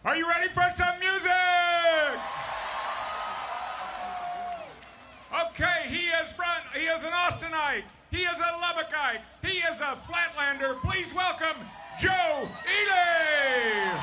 Are you ready for some music? Okay, he is an Austinite, he is a Lubbockite, he is a Flatlander. Please welcome Joe Ely.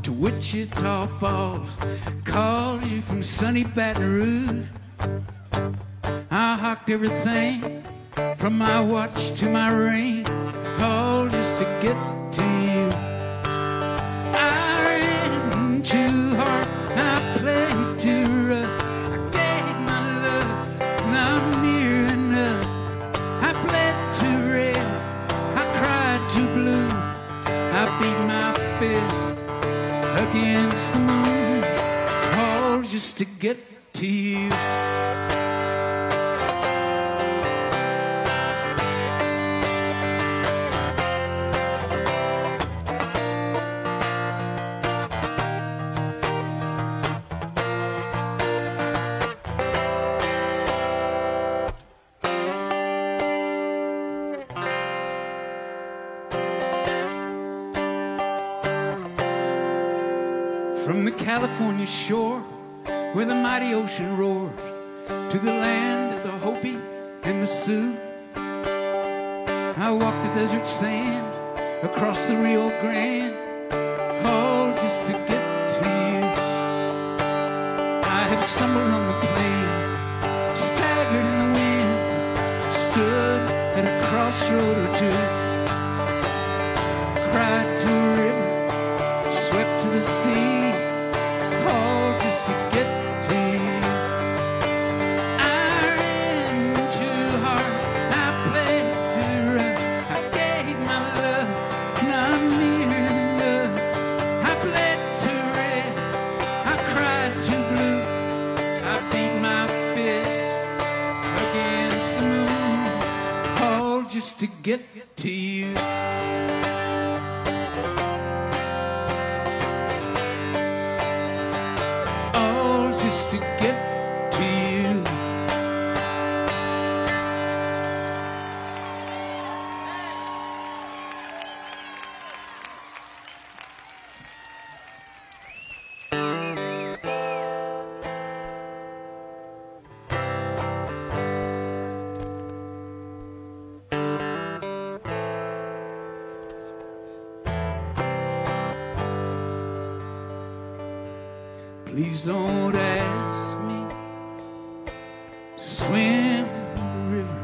to Wichita Falls, called you from sunny Baton Rouge. I hocked everything from my watch to my ring, all just to get to you. I ran too hard, I played too rough, I gave my love, not near enough. I bled too red, I cried too blue, I beat my fist against the moon, all just to get to you. From the California shore, where the mighty ocean roars, to the land of the Hopi and the Sioux, I walked the desert sand across the Rio Grande, all just to get to you. I have stumbled on the plains, staggered in the wind, stood at a crossroad or two, cried to a river, swept to the sea, all just to get to you. I ran too hard, I played too rough, I gave my love, not near enough. I bled too red, I cried too blue, I beat my fist against the moon, all just to get to you. To get to you. Please don't ask me to swim the river.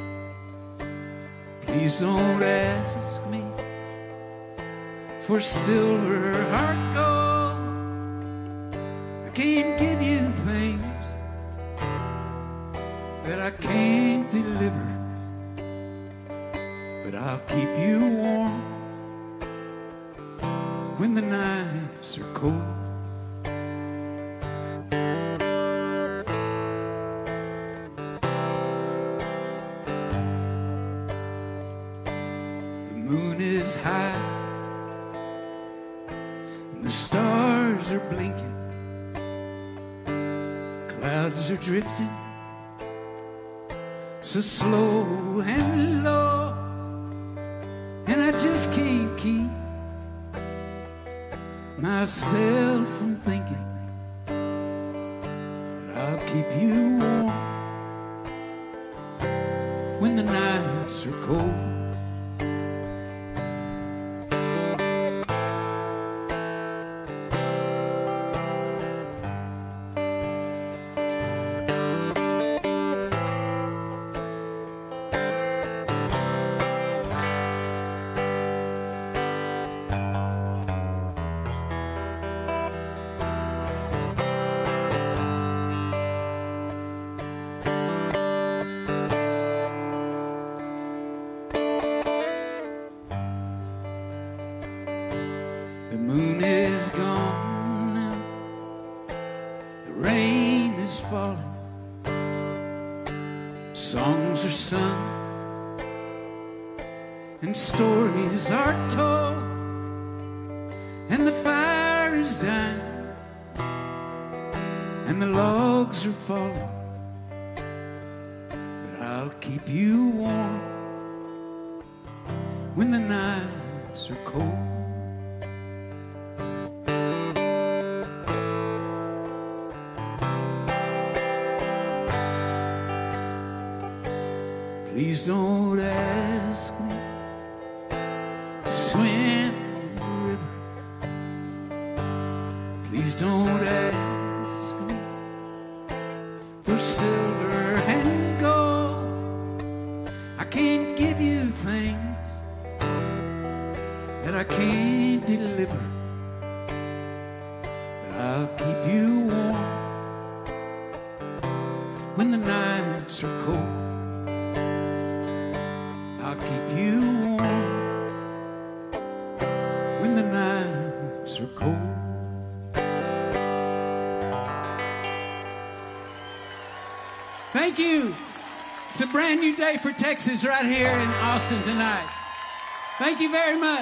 Please don't ask me for silver or gold. I can't give you things that I can't deliver, but I'll keep you warm when the nights are cold. Moon is high and the stars are blinking, clouds are drifting so slow and low, and I just can't keep myself from thinking that I'll keep you warm when the nights are cold. The moon is gone now, the rain is falling, songs are sung and stories are told, and the fire is dying and the logs are falling, but I'll keep you warm when the nights are cold. Please don't ask me to swim the river. don't ask me for silver and gold. I can't give you things that I can't deliver, but I'll keep you warm when the nights are cold. I'll keep you warm when the nights are cold. Thank you. It's a brand new day for Texas right here in Austin tonight. Thank you very much.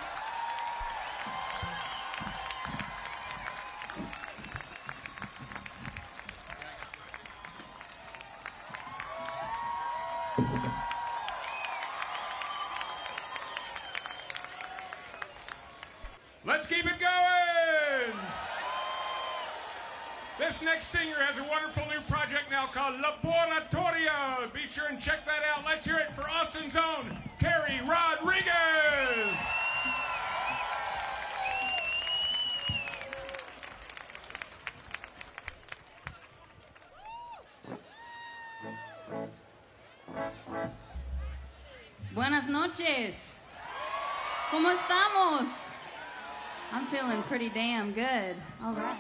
Let's keep it going. This next singer has a wonderful new project now called Laboratorio. Be sure and check that out. Let's hear it for Austin's own Carrie Rodriguez. Buenas noches. ¿Cómo estamos? I'm feeling pretty damn good. All right.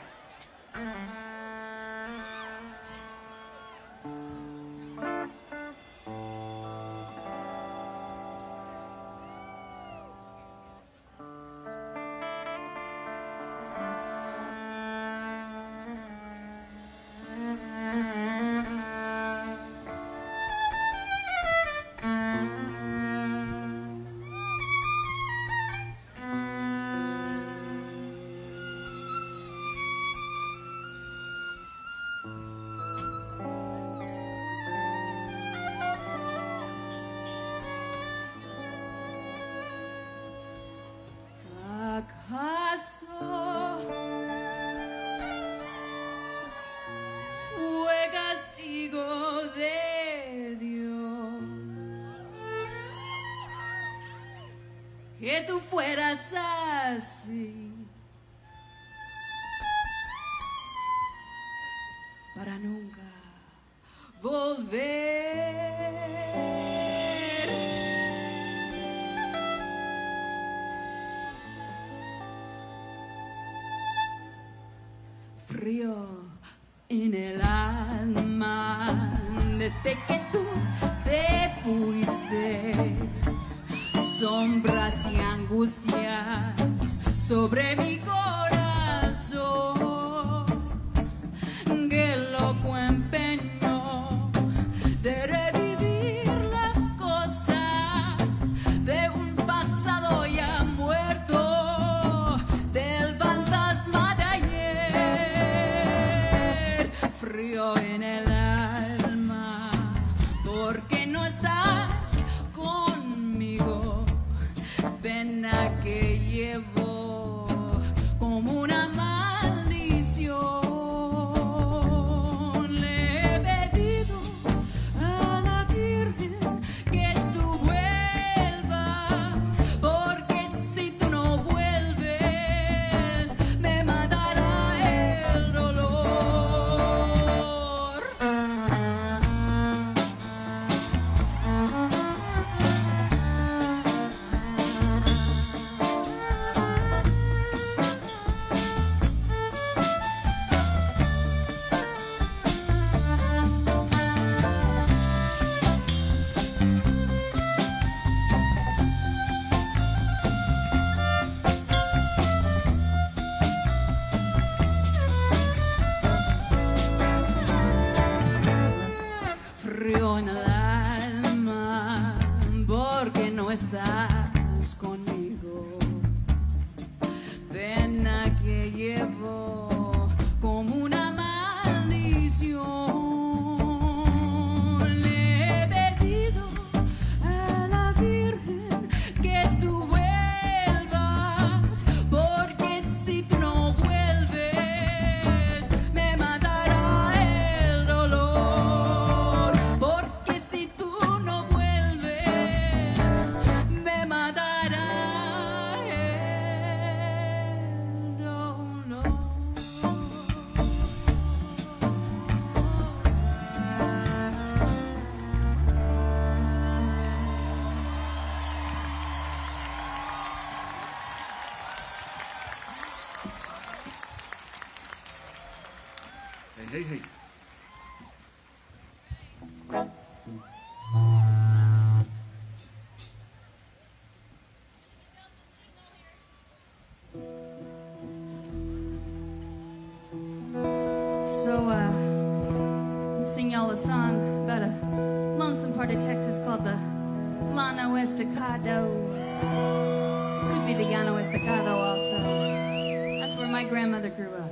¿Acaso fue castigo de Dios que tú fueras así para nunca volver? Frío en el alma desde que tú te fuiste, sombras y angustias sobre mi corazón, que loco empeño de revivir las cosas de un pasado ya muerto, del fantasma de ayer. Frío en el alma porque no estás conmigo, pena que llevo como Hey, hey. So, we sing y'all a song about a lonesome part of Texas called the Llano Estacado. Could be the Llano Estacado also. That's where my grandmother grew up.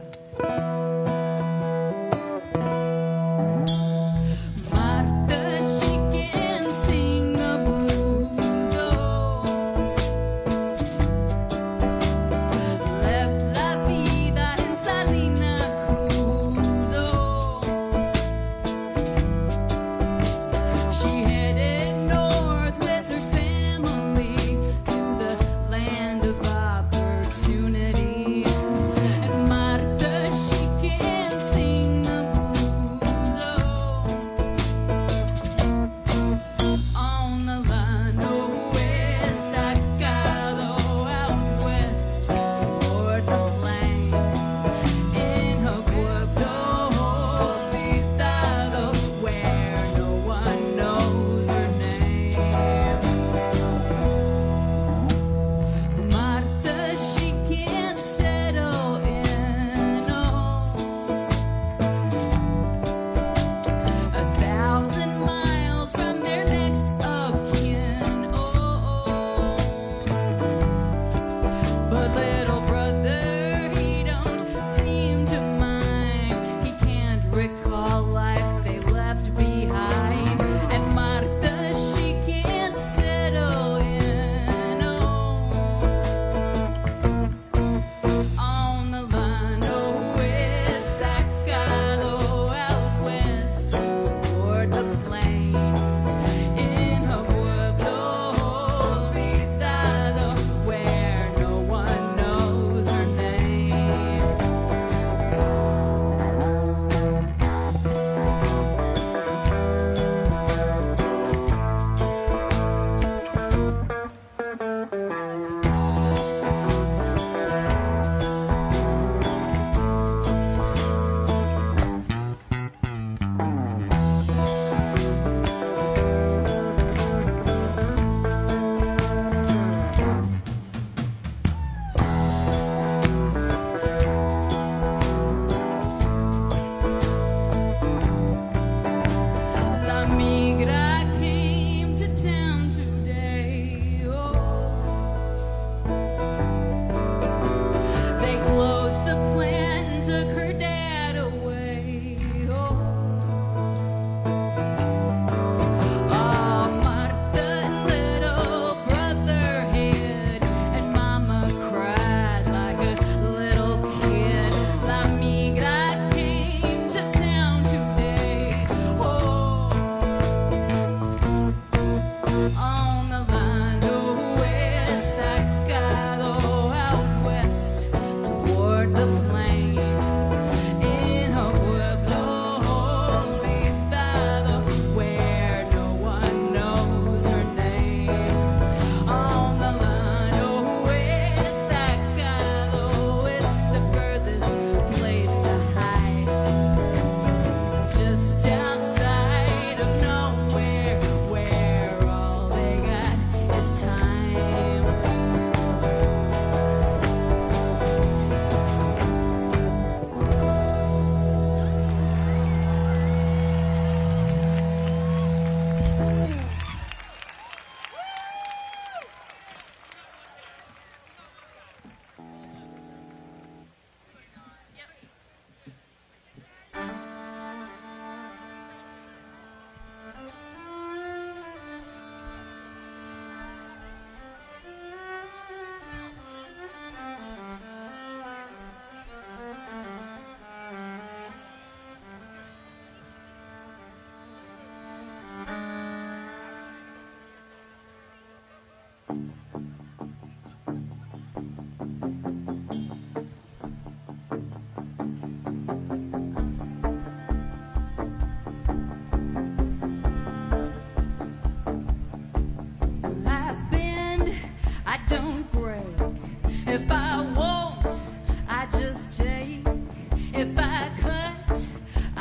If I won't, I just take. If I cut,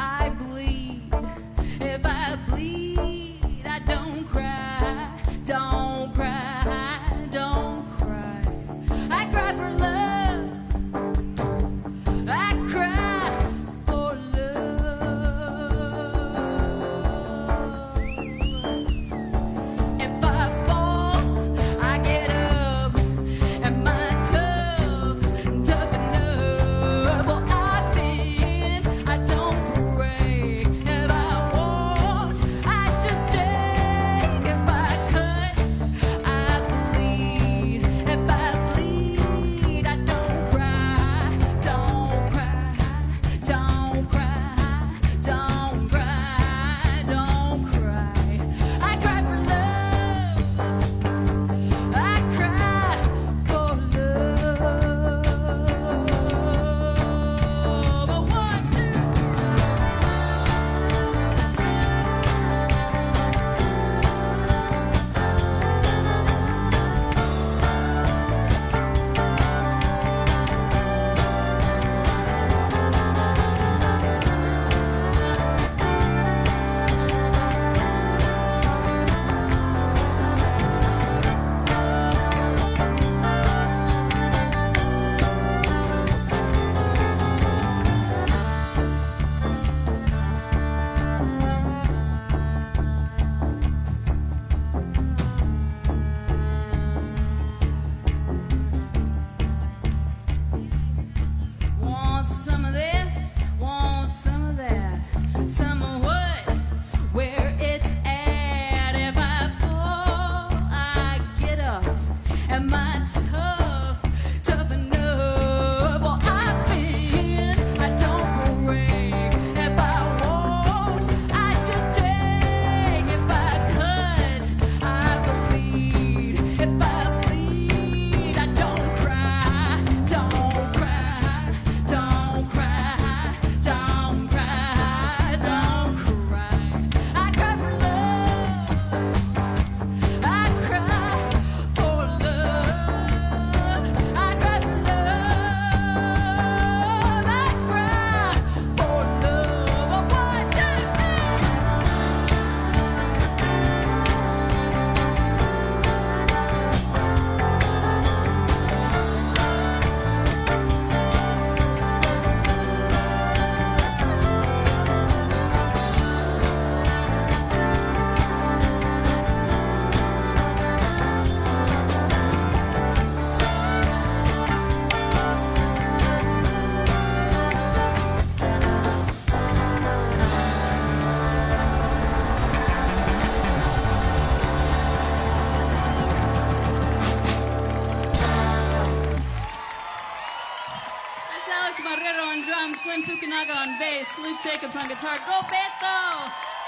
Fukunaga on bass, Luke Jacobs on guitar. Go Beto!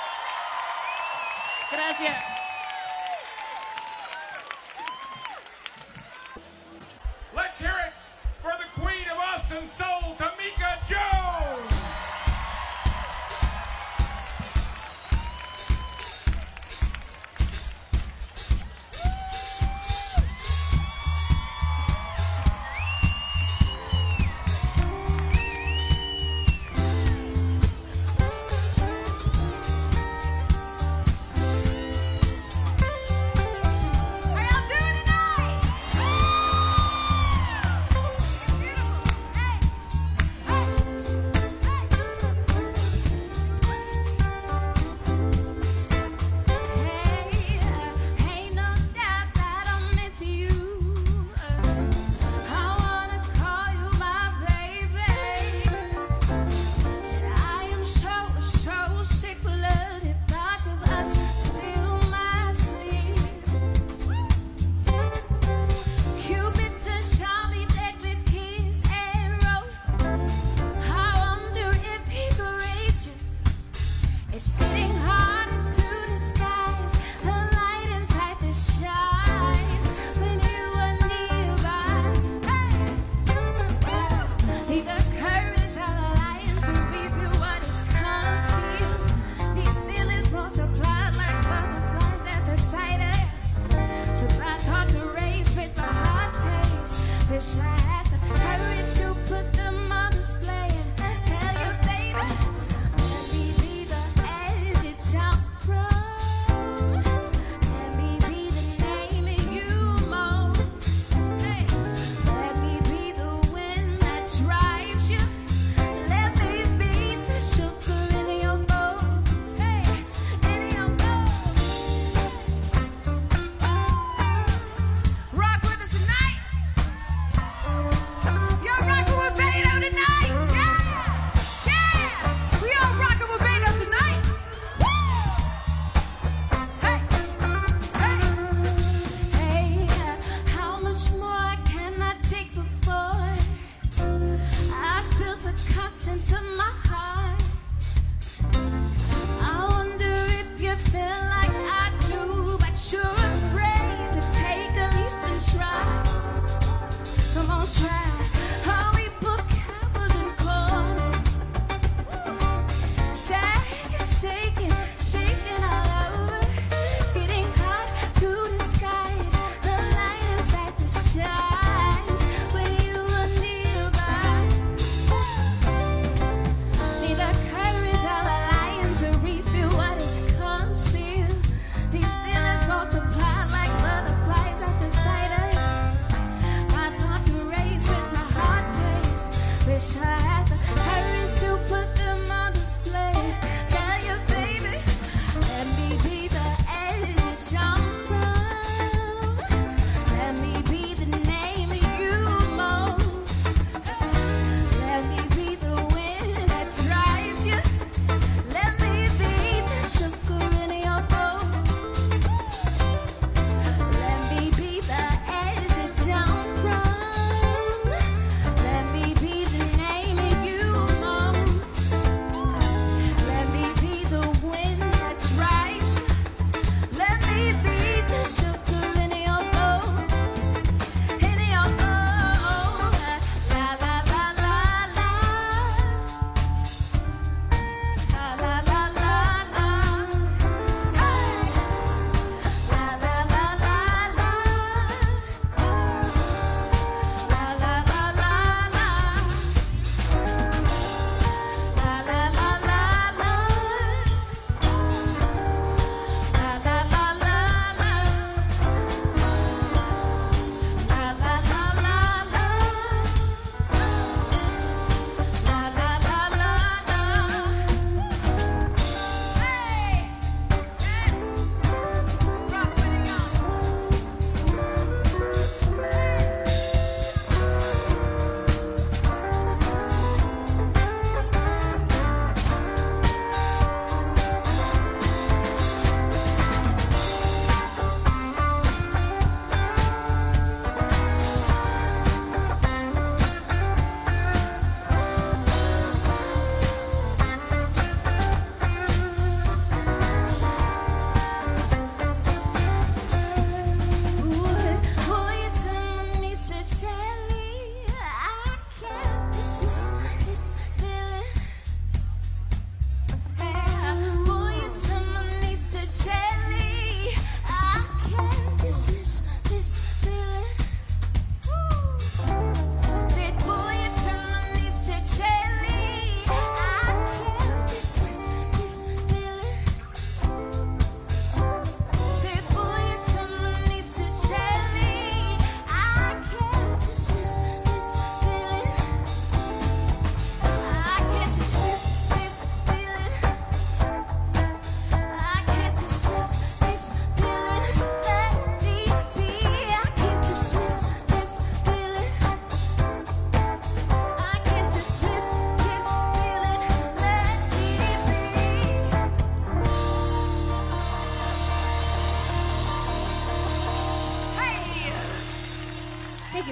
Gracias. Let's hear it for the queen of Austin soul, Tamika Jones!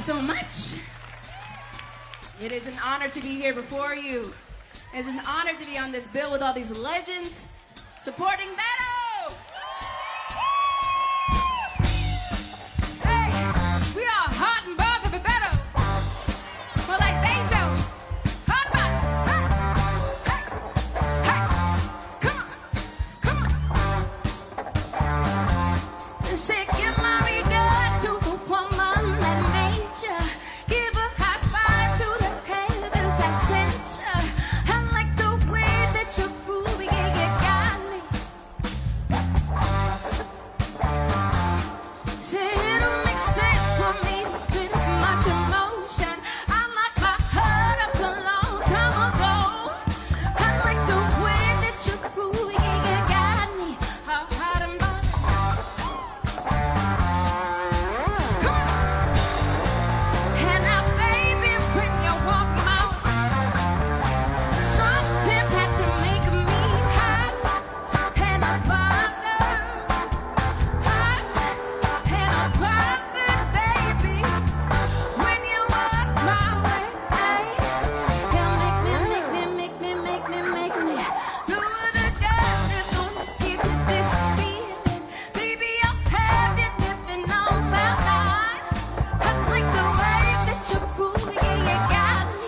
so much. It is an honor to be here before you. It's an honor to be on this bill with all these legends supporting Beto. Hey, we are hot and bothered for Beto. More like Beto. Hot and bothered. Hey, come on. Say, give my regards to the woman that made you. Give a high five to the heavens that sent you. I like the way that you're groovy, yeah, you got me. Say, it don't make sense for me to feel this much emotion. I locked my heart up a long time ago. I like the way that you're groovy, yeah, you got me. Hot and bothered. Come on. And now, baby, when you walk my way, something that you make me hot and a bother, hot and a bother, baby. When you walk my way, you make me. No other girl is gonna give me this feeling. Baby, I'll have you living on cloud nine. I like the way that you're groovy, yeah, you got me.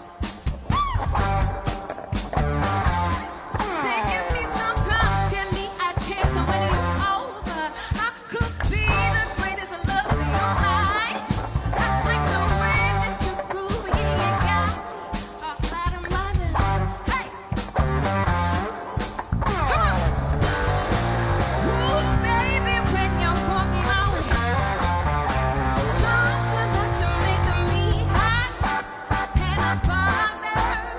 Say, give me some time, give me a chance to win you over. I could be the greatest love of your life. I like the way that you're groovy, yeah, you got me. Hot and bothered. Hey, come on. Ooh, baby, when you walk my way, something that you make me hot and a bother,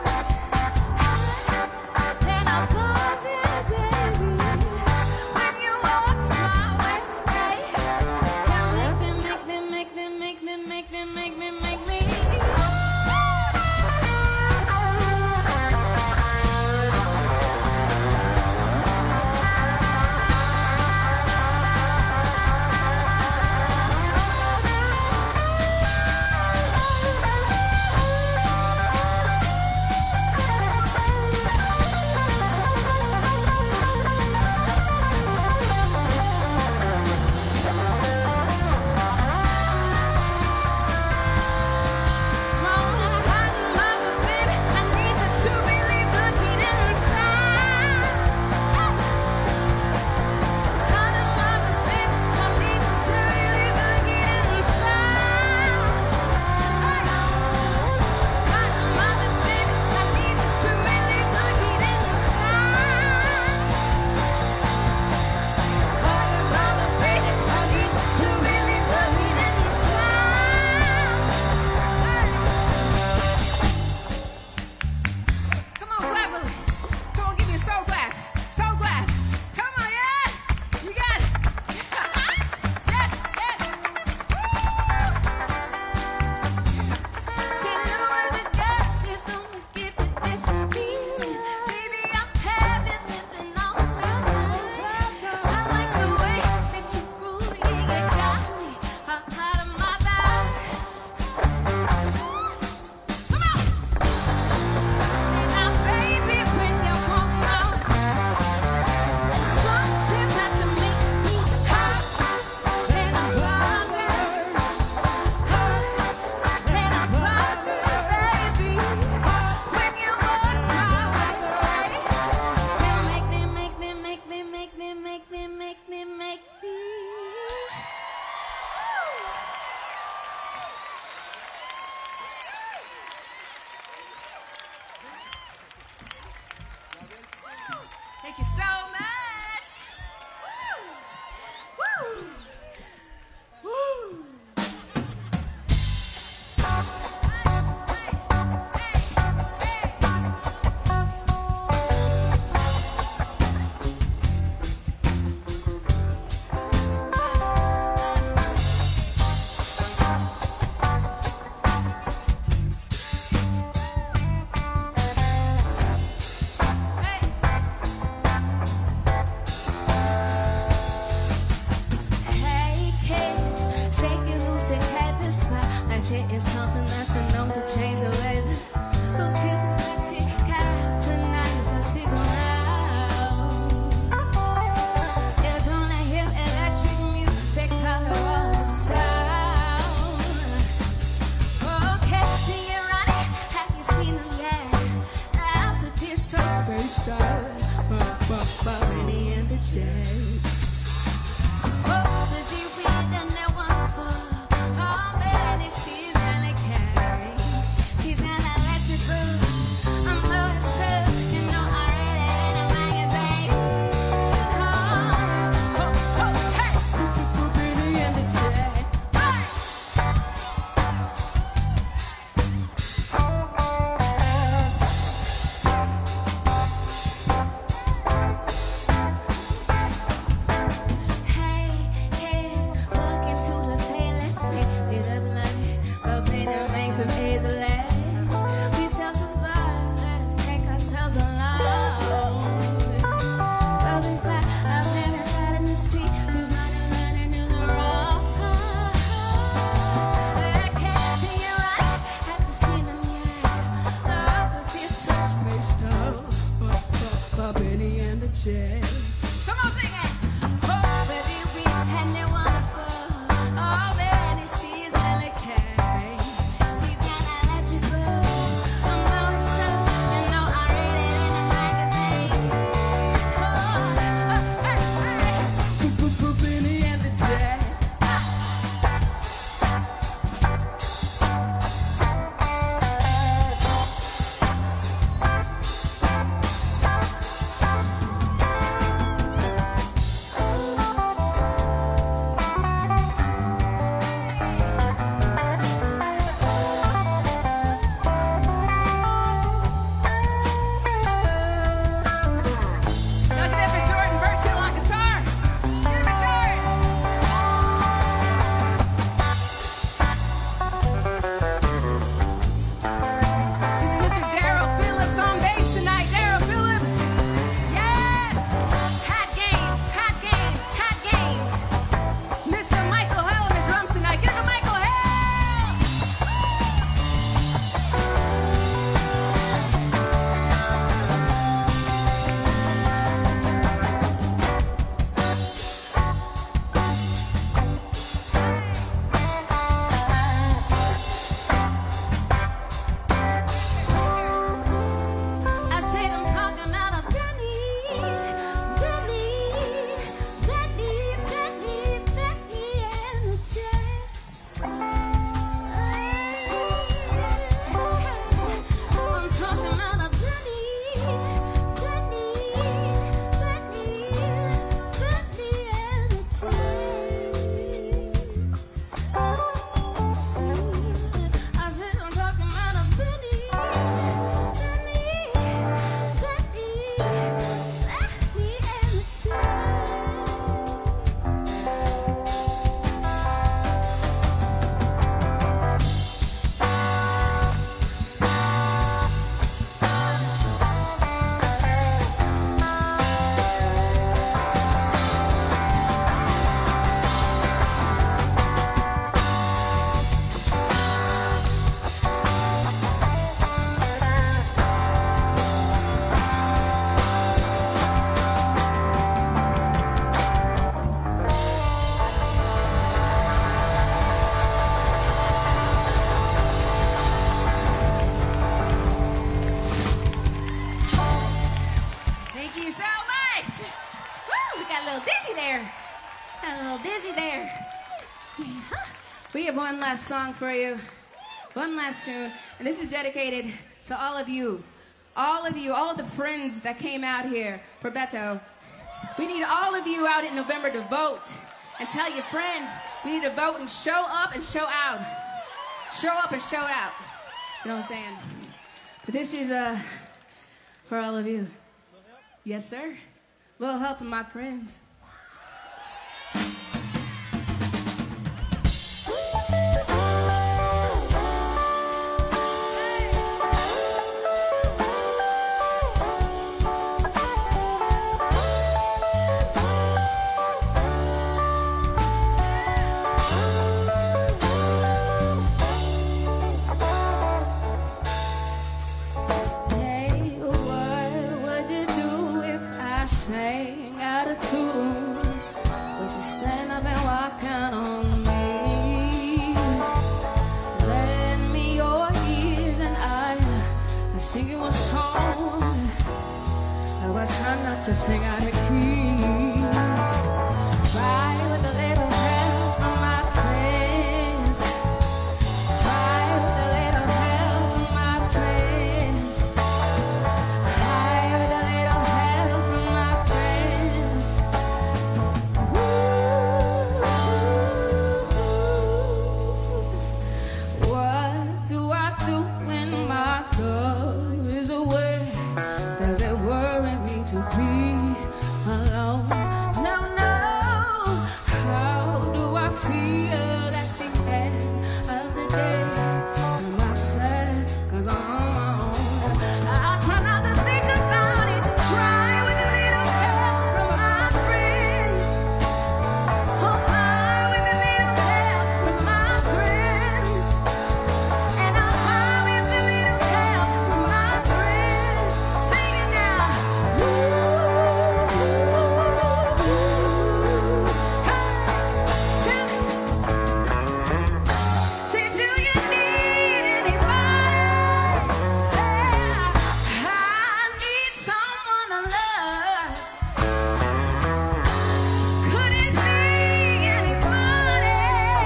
and a bother, baby. When you walk my way, you make me. Come on, clap with me. Come on, give me a soul clap. Soul clap. Come on, yeah. You got it. Yes. Say, no other girl is gonna give you this feeling. Baby, I'll have you living on cloud nine. I like the way that you groove, yeah, you got me. Hot and bothered. Come on. Now, baby, when you walk my way, something that you make me hot and a bother, and a bother, baby. When you walk my way, you make me. Thank you so much. Woo! Hey. spaced out. Benny and the Jets. Oh, the deep weird and they're wonderful. Oh, Benny, she's really carry. She's got that electric boost. I'm moving soon. You know I read it in a magazine. Oh, hey. Benny and the Jets. Benny and the Jets. Come on, sing it. Oh, baby, we had it wonderful. Oh, Benny, she's really carry. She's got that electric boost. I'm always so, you know I read it in a magazine. Oh, hey. Benny and the Jets. We have one last song for you, one last tune, and this is dedicated to all of you, all of the friends that came out here for Beto. We need all of you out in November to vote and tell your friends. We need to vote and show up and show out. Show up and show out. You know what I'm saying? But this is for all of you. Yes, sir. A little help from my friends. try not to sing out of key. Try with a little help from my friends. Try with a little help from my friends. Try with a little help from my friends. What do I do when my love is away? Does it worry me to be alone? No, no. How do I feel at the end of the day? Am I sad 'cause I'm on my own? I try not to think about it. Try with a little help from my friends. Oh, try with a little help from my friends. And I'll try with a little help from my friends. Sing it now. Hey, tell me. Say, do you need anybody? Yeah, I need someone to love. Could it be anybody?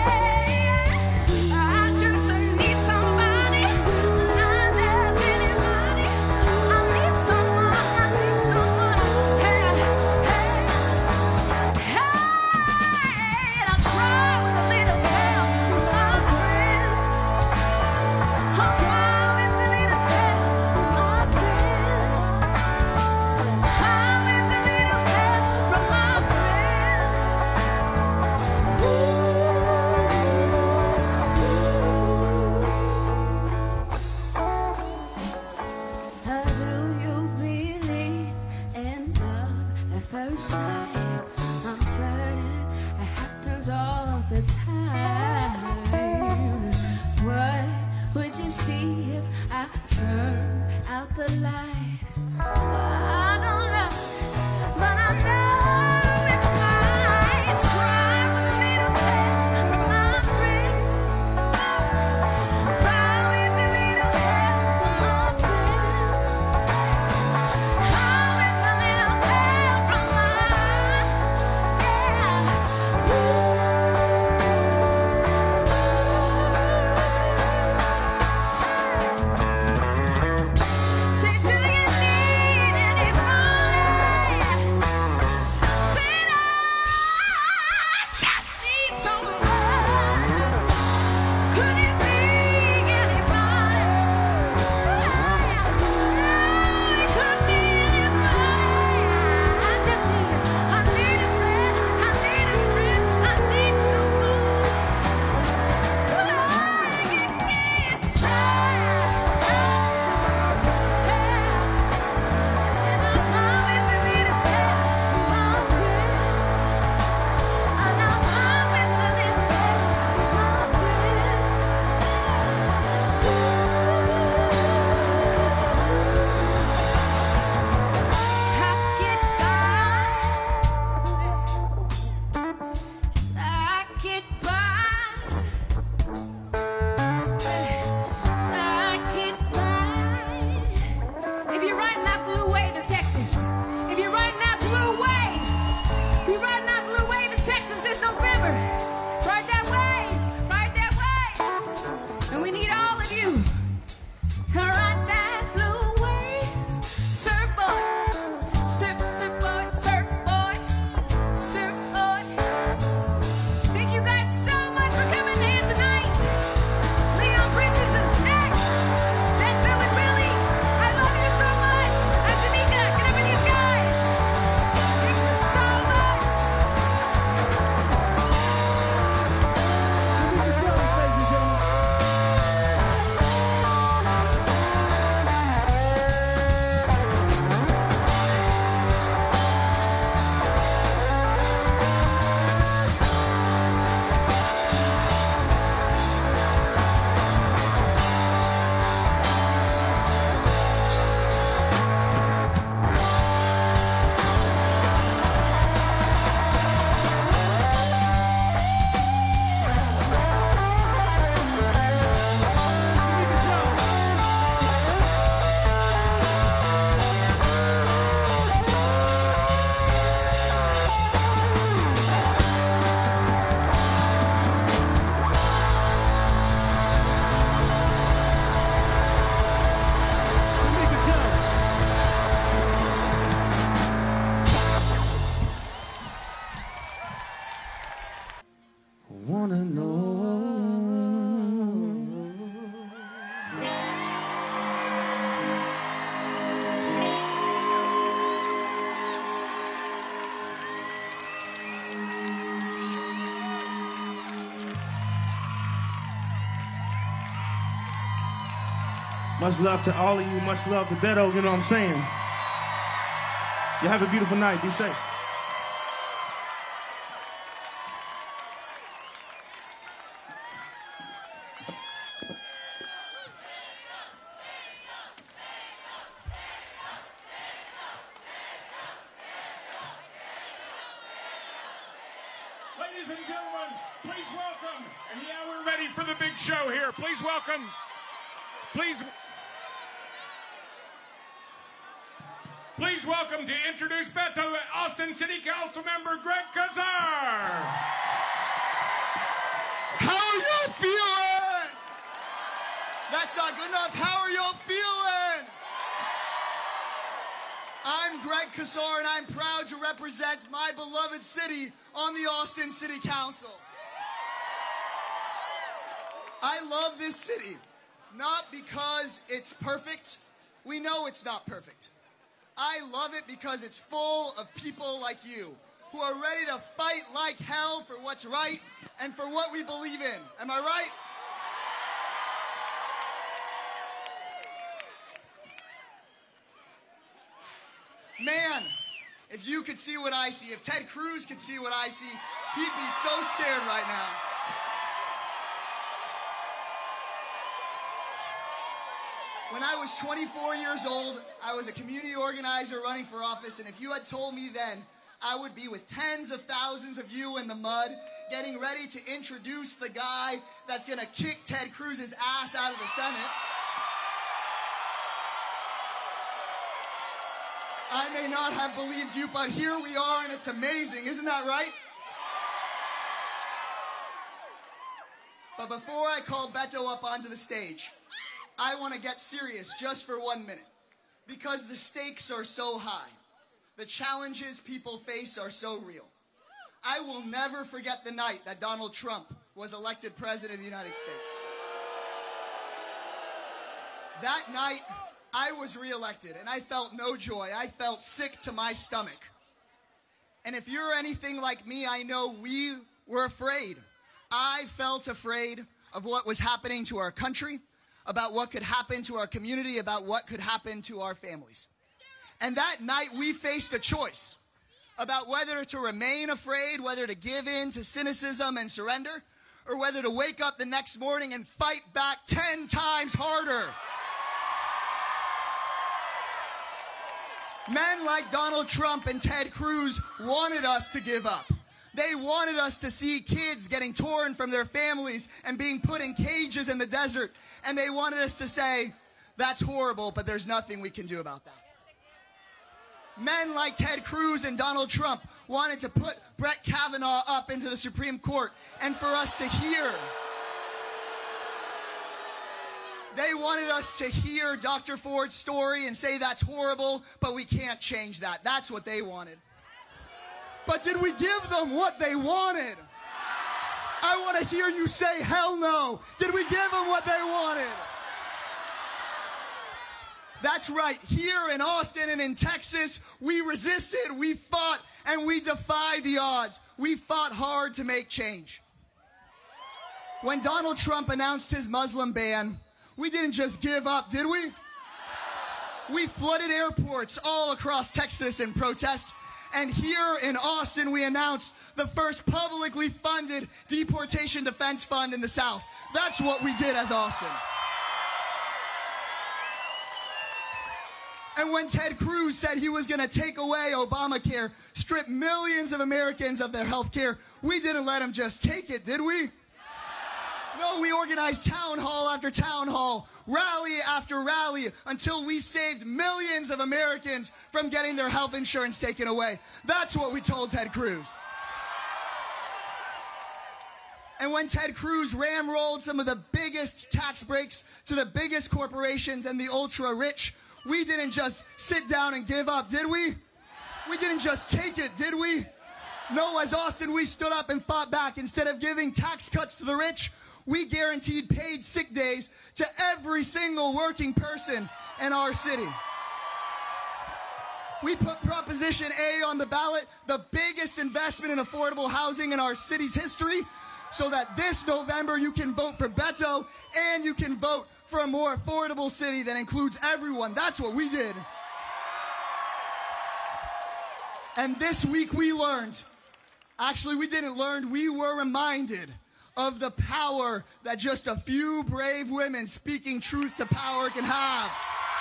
I just need somebody. Not there's anybody. I need someone. I need someone. Hey, hey, hey. I'll try with a little help from my friends. I'll try with a little help from my friends. Try with a little help from my friends. Do you believe in love at first sight? I'm certain it happens all the time. What would you see if I turn out the light? I don't know, but I know it's mine. Try with a little help from my friends. Try with a little help from my friends. Try with a little help from my, yeah. Say, do Much love to all of you. Much love to Beto, you know what I'm saying? You have a beautiful night. Be safe. Ladies and gentlemen, please welcome, and yeah, we're ready for the big show here. Please welcome, please welcome to introduce Beto, Austin City Council member Greg Kazar. How are y'all feeling? That's not good enough. How are y'all feeling? I'm Greg Kazar, and I'm proud to represent my beloved city on the Austin City Council. I love this city, not because it's perfect. We know it's not perfect. I love it because it's full of people like you who are ready to fight like hell for what's right and for what we believe in. Am I right? Man, if you could see what I see, if Ted Cruz could see what I see, he'd be so scared right now. When I was 24 years old, I was a community organizer running for office, and if you had told me then I would be with tens of thousands of you in the mud, getting ready to introduce the guy that's gonna kick Ted Cruz's ass out of the Senate, I may not have believed you, but here we are, and it's amazing. Isn't that right? But before I call Beto up onto the stage, I want to get serious just for 1 minute, because the stakes are so high. The challenges people face are so real. I will never forget the night that Donald Trump was elected president of the United States. That night, I was reelected, and I felt no joy. I felt sick to my stomach. And if you're anything like me, I know we were afraid. I felt afraid of what was happening to our country, about what could happen to our community, about what could happen to our families. And that night, we faced a choice about whether to remain afraid, whether to give in to cynicism and surrender, or whether to wake up the next morning and fight back 10 times harder. Men like Donald Trump and Ted Cruz wanted us to give up. They wanted us to see kids getting torn from their families and being put in cages in the desert. And they wanted us to say, that's horrible, but there's nothing we can do about that. Men like Ted Cruz and Donald Trump wanted to put Brett Kavanaugh up into the Supreme Court and for us to hear. They wanted us to hear Dr. Ford's story and say that's horrible, but we can't change that. That's what they wanted. But did we give them what they wanted? I want to hear you say, hell no. Did we give them what they wanted? That's right. Here in Austin and in Texas, we resisted, we fought, and we defied the odds. We fought hard to make change. When Donald Trump announced his Muslim ban, we didn't just give up, did we? We flooded airports all across Texas in protest. And here in Austin, we announced the first publicly funded deportation defense fund in the South. That's what we did as Austin. And when Ted Cruz said he was going to take away Obamacare, strip millions of Americans of their health care, we didn't let him just take it, did we? No, we organized town hall after town hall, rally after rally, until we saved millions of Americans from getting their health insurance taken away. That's what we told Ted Cruz. And when Ted Cruz ramrolled some of the biggest tax breaks to the biggest corporations and the ultra-rich, we didn't just sit down and give up, did we? We didn't just take it, did we? No, as Austin, we stood up and fought back. Instead of giving tax cuts to the rich, we guaranteed paid sick days to every single working person in our city. We put Proposition A on the ballot, the biggest investment in affordable housing in our city's history, so that this November you can vote for Beto and you can vote for a more affordable city that includes everyone. That's what we did. And this week we learned, actually we didn't learn, we were reminded of the power that just a few brave women speaking truth to power can have.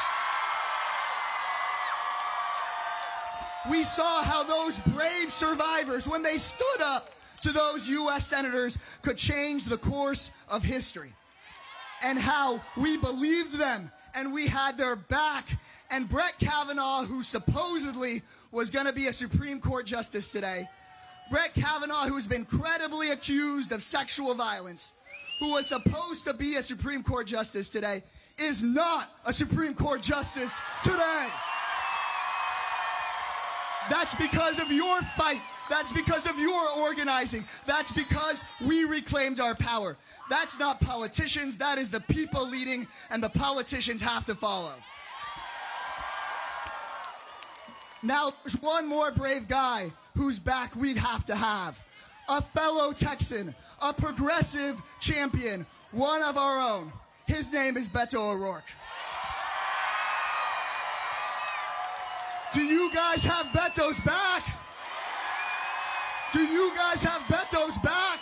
We saw how those brave survivors, when they stood up to those U.S. senators, could change the course of history. And how we believed them and we had their back. And Brett Kavanaugh, who supposedly was going to be a Supreme Court justice today, Brett Kavanaugh, who's been credibly accused of sexual violence, who was supposed to be a Supreme Court justice today, is not a Supreme Court justice today. That's because of your fight. That's because of your organizing. That's because we reclaimed our power. That's not politicians. That is the people leading, and the politicians have to follow. Now, there's one more brave guy whose back we'd have to have. A fellow Texan, a progressive champion, one of our own. His name is Beto O'Rourke. Do you guys have Beto's back? Do you guys have Beto's back?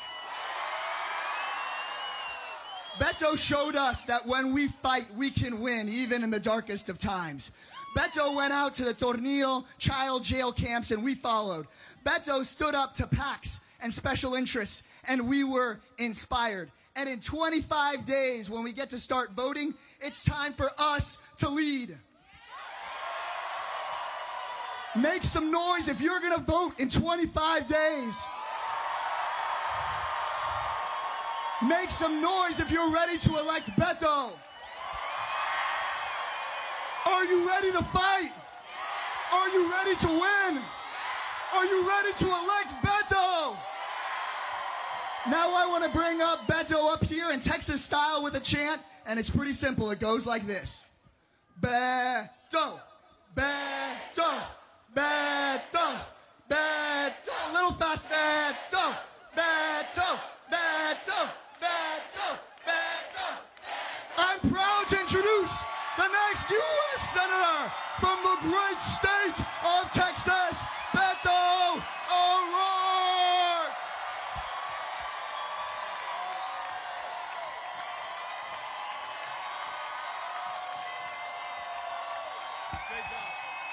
Beto showed us that when we fight, we can win, even in the darkest of times. Beto went out to the Tornillo child jail camps, and we followed. Beto stood up to PACs and special interests, and we were inspired. And in 25 days, when we get to start voting, it's time for us to lead. Make some noise if you're going to vote in 25 days. Make some noise if you're ready to elect Beto. Are you ready to fight? Are you ready to win? Are you ready to elect Beto? Now I want to bring up Beto up here in Texas style with a chant, and it's pretty simple. It goes like this. Beto, Beto, Beto, Beto. A little fast. Beto, Beto, Beto, Beto, Beto. I'm proud to introduce the next U.S. Senator from the great state of Texas, Beto O'Rourke. Great job.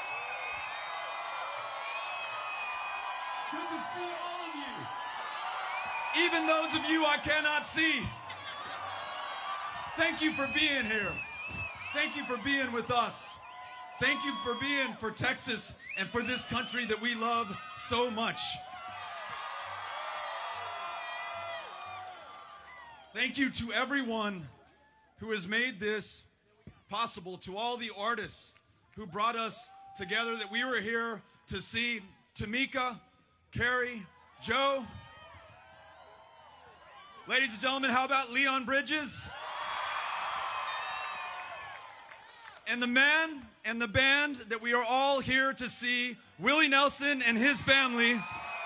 Good to see all of you. Even those of you I cannot see. Thank you for being here. Thank you for being with us. Thank you for being for Texas and for this country that we love so much. Thank you to everyone who has made this possible, to all the artists who brought us together, that we were here to see. Tamika, Carrie, Joe. Ladies and gentlemen, how about Leon Bridges? And the man and the band that we are all here to see, Willie Nelson and his family.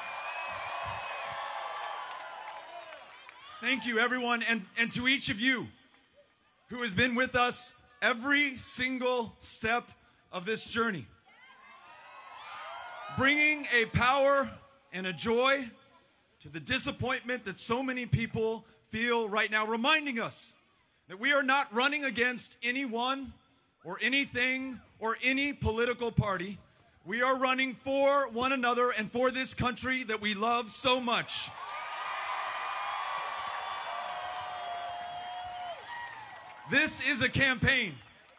Thank you, everyone, and to each of you who has been with us every single step of this journey. Bringing a power and a joy to the disappointment that so many people feel right now, reminding us that we are not running against anyone or anything or any political party. We are running for one another and for this country that we love so much. This is a campaign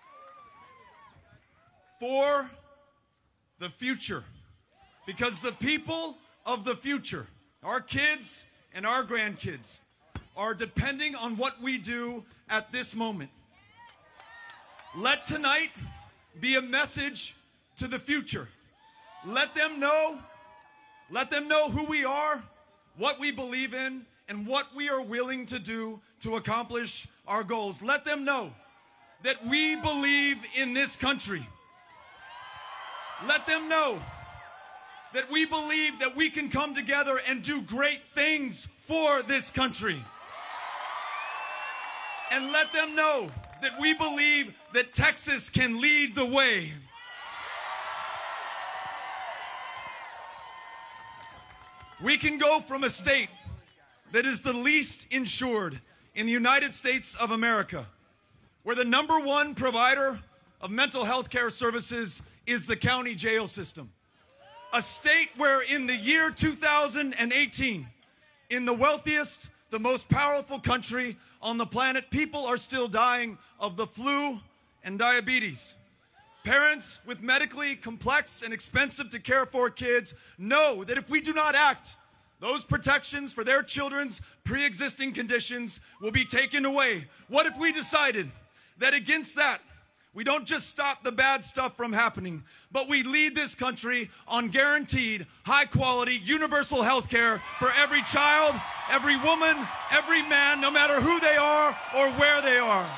for the future, because the people of the future, our kids and our grandkids, are depending on what we do at this moment. Let tonight be a message to the future. Let them know who we are, what we believe in, and what we are willing to do to accomplish our goals. Let them know that we believe in this country. Let them know that we believe that we can come together and do great things for this country. And let them know that we believe that Texas can lead the way. We can go from a state that is the least insured in the United States of America, where the #1 provider of mental health care services is the county jail system. A state where in the year 2018, in the wealthiest, the most powerful country on the planet, people are still dying of the flu and diabetes. Parents with medically complex and expensive to care for kids know that if we do not act, those protections for their children's pre-existing conditions will be taken away. What if we decided that against that, we don't just stop the bad stuff from happening, but we lead this country on guaranteed, high-quality, universal health care for every child, every woman, every man, no matter who they are or where they are?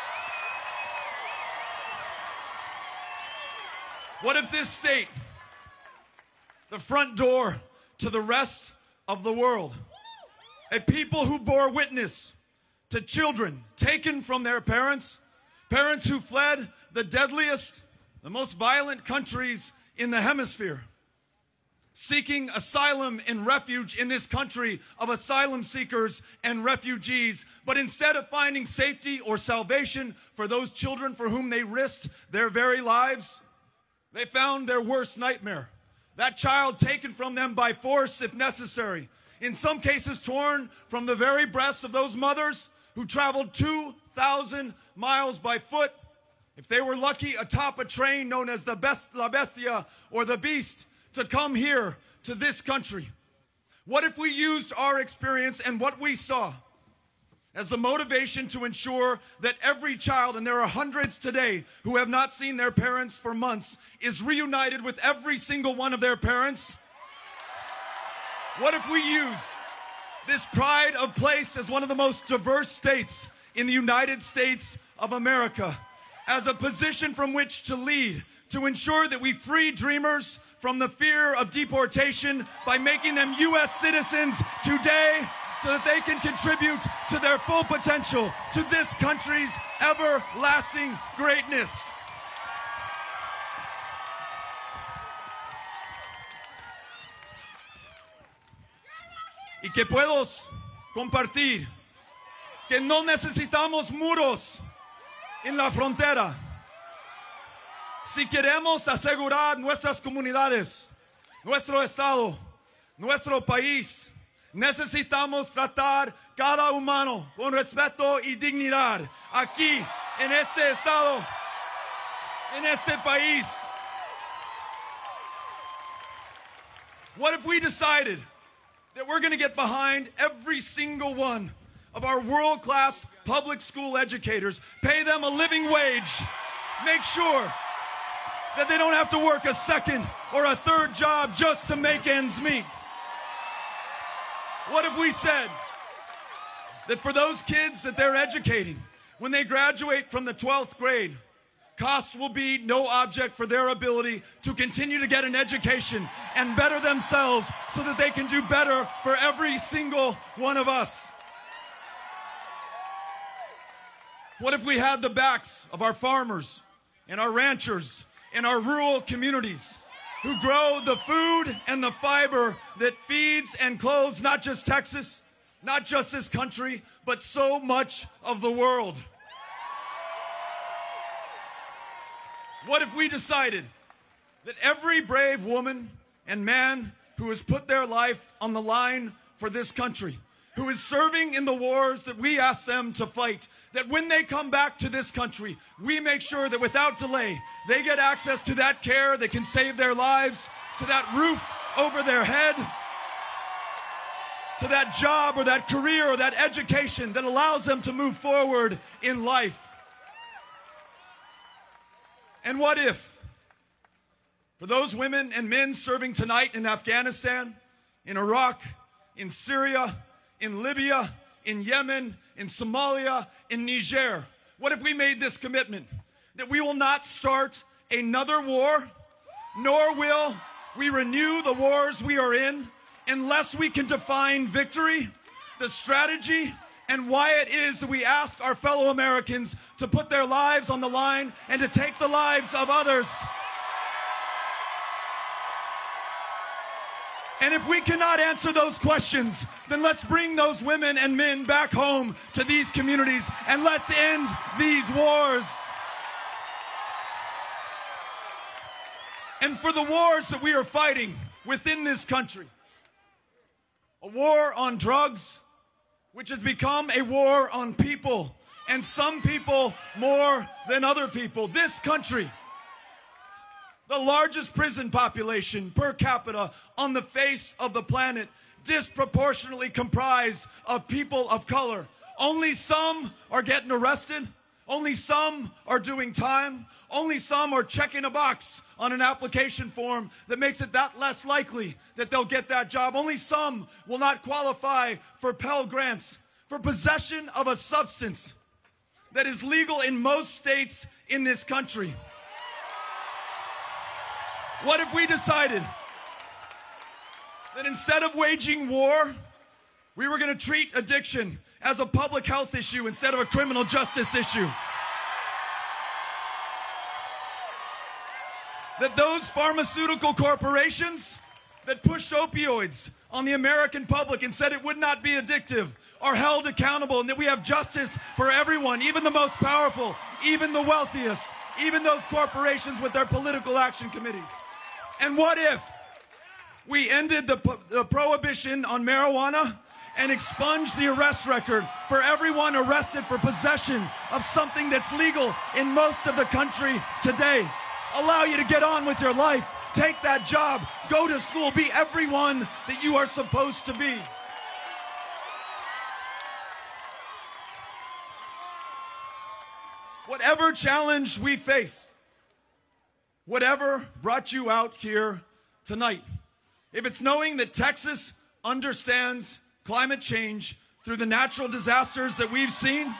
What if this state, the front door to the rest of the world, a people who bore witness to children taken from their parents, parents who fled the deadliest, the most violent countries in the hemisphere, seeking asylum and refuge in this country of asylum seekers and refugees, but instead of finding safety or salvation for those children for whom they risked their very lives, they found their worst nightmare. That child taken from them by force if necessary, in some cases torn from the very breasts of those mothers who traveled 2,000 miles by foot, if they were lucky, atop a train known as the La Bestia or the Beast, to come here to this country. What if we used our experience and what we saw as the motivation to ensure that every child, and there are hundreds today who have not seen their parents for months, is reunited with every single one of their parents? What if we used this pride of place as one of the most diverse states in the United States of America as a position from which to lead, to ensure that we free dreamers from the fear of deportation by making them U.S. citizens today so that they can contribute to their full potential to this country's everlasting greatness? Y que puedo compartir que no necesitamos muros en la frontera. Si queremos asegurar nuestras comunidades, nuestro estado, nuestro país, necesitamos tratar cada humano con respeto y dignidad aquí, en este estado, en este país. What if we decided that we're going to get behind every single one of our world-class public school educators, pay them a living wage, make sure that they don't have to work a second or a third job just to make ends meet? What if we said that for those kids that they're educating, when they graduate from the 12th grade, cost will be no object for their ability to continue to get an education and better themselves so that they can do better for every single one of us? What if we had the backs of our farmers and our ranchers in our rural communities who grow the food and the fiber that feeds and clothes not just Texas, not just this country, but so much of the world? What if we decided that every brave woman and man who has put their life on the line for this country, who is serving in the wars that we ask them to fight, that when they come back to this country, we make sure that without delay, they get access to that care that can save their lives, to that roof over their head, to that job or that career or that education that allows them to move forward in life? And what if, for those women and men serving tonight in Afghanistan, in Iraq, in Syria, in Libya, in Yemen, in Somalia, in Niger, what if we made this commitment that we will not start another war, nor will we renew the wars we are in unless we can define victory, the strategy, and why it is that we ask our fellow Americans to put their lives on the line and to take the lives of others. And if we cannot answer those questions, then let's bring those women and men back home to these communities and let's end these wars. And for the wars that we are fighting within this country, a war on drugs, which has become a war on people, and some people more than other people. This country, the largest prison population per capita on the face of the planet, disproportionately comprised of people of color. Only some are getting arrested. Only some are doing time. Only some are checking a box on an application form that makes it that less likely that they'll get that job. Only some will not qualify for Pell Grants, for possession of a substance that is legal in most states in this country. What if we decided that instead of waging war, we were going to treat addiction as a public health issue instead of a criminal justice issue? That those pharmaceutical corporations that pushed opioids on the American public and said it would not be addictive are held accountable, and that we have justice for everyone, even the most powerful, even the wealthiest, even those corporations with their political action committees. And what if we ended the prohibition on marijuana and expunged the arrest record for everyone arrested for possession of something that's legal in most of the country today? Allow you to get on with your life, take that job, go to school, be everyone that you are supposed to be. Whatever challenge we face, whatever brought you out here tonight, if it's knowing that Texas understands climate change through the natural disasters that we've seen,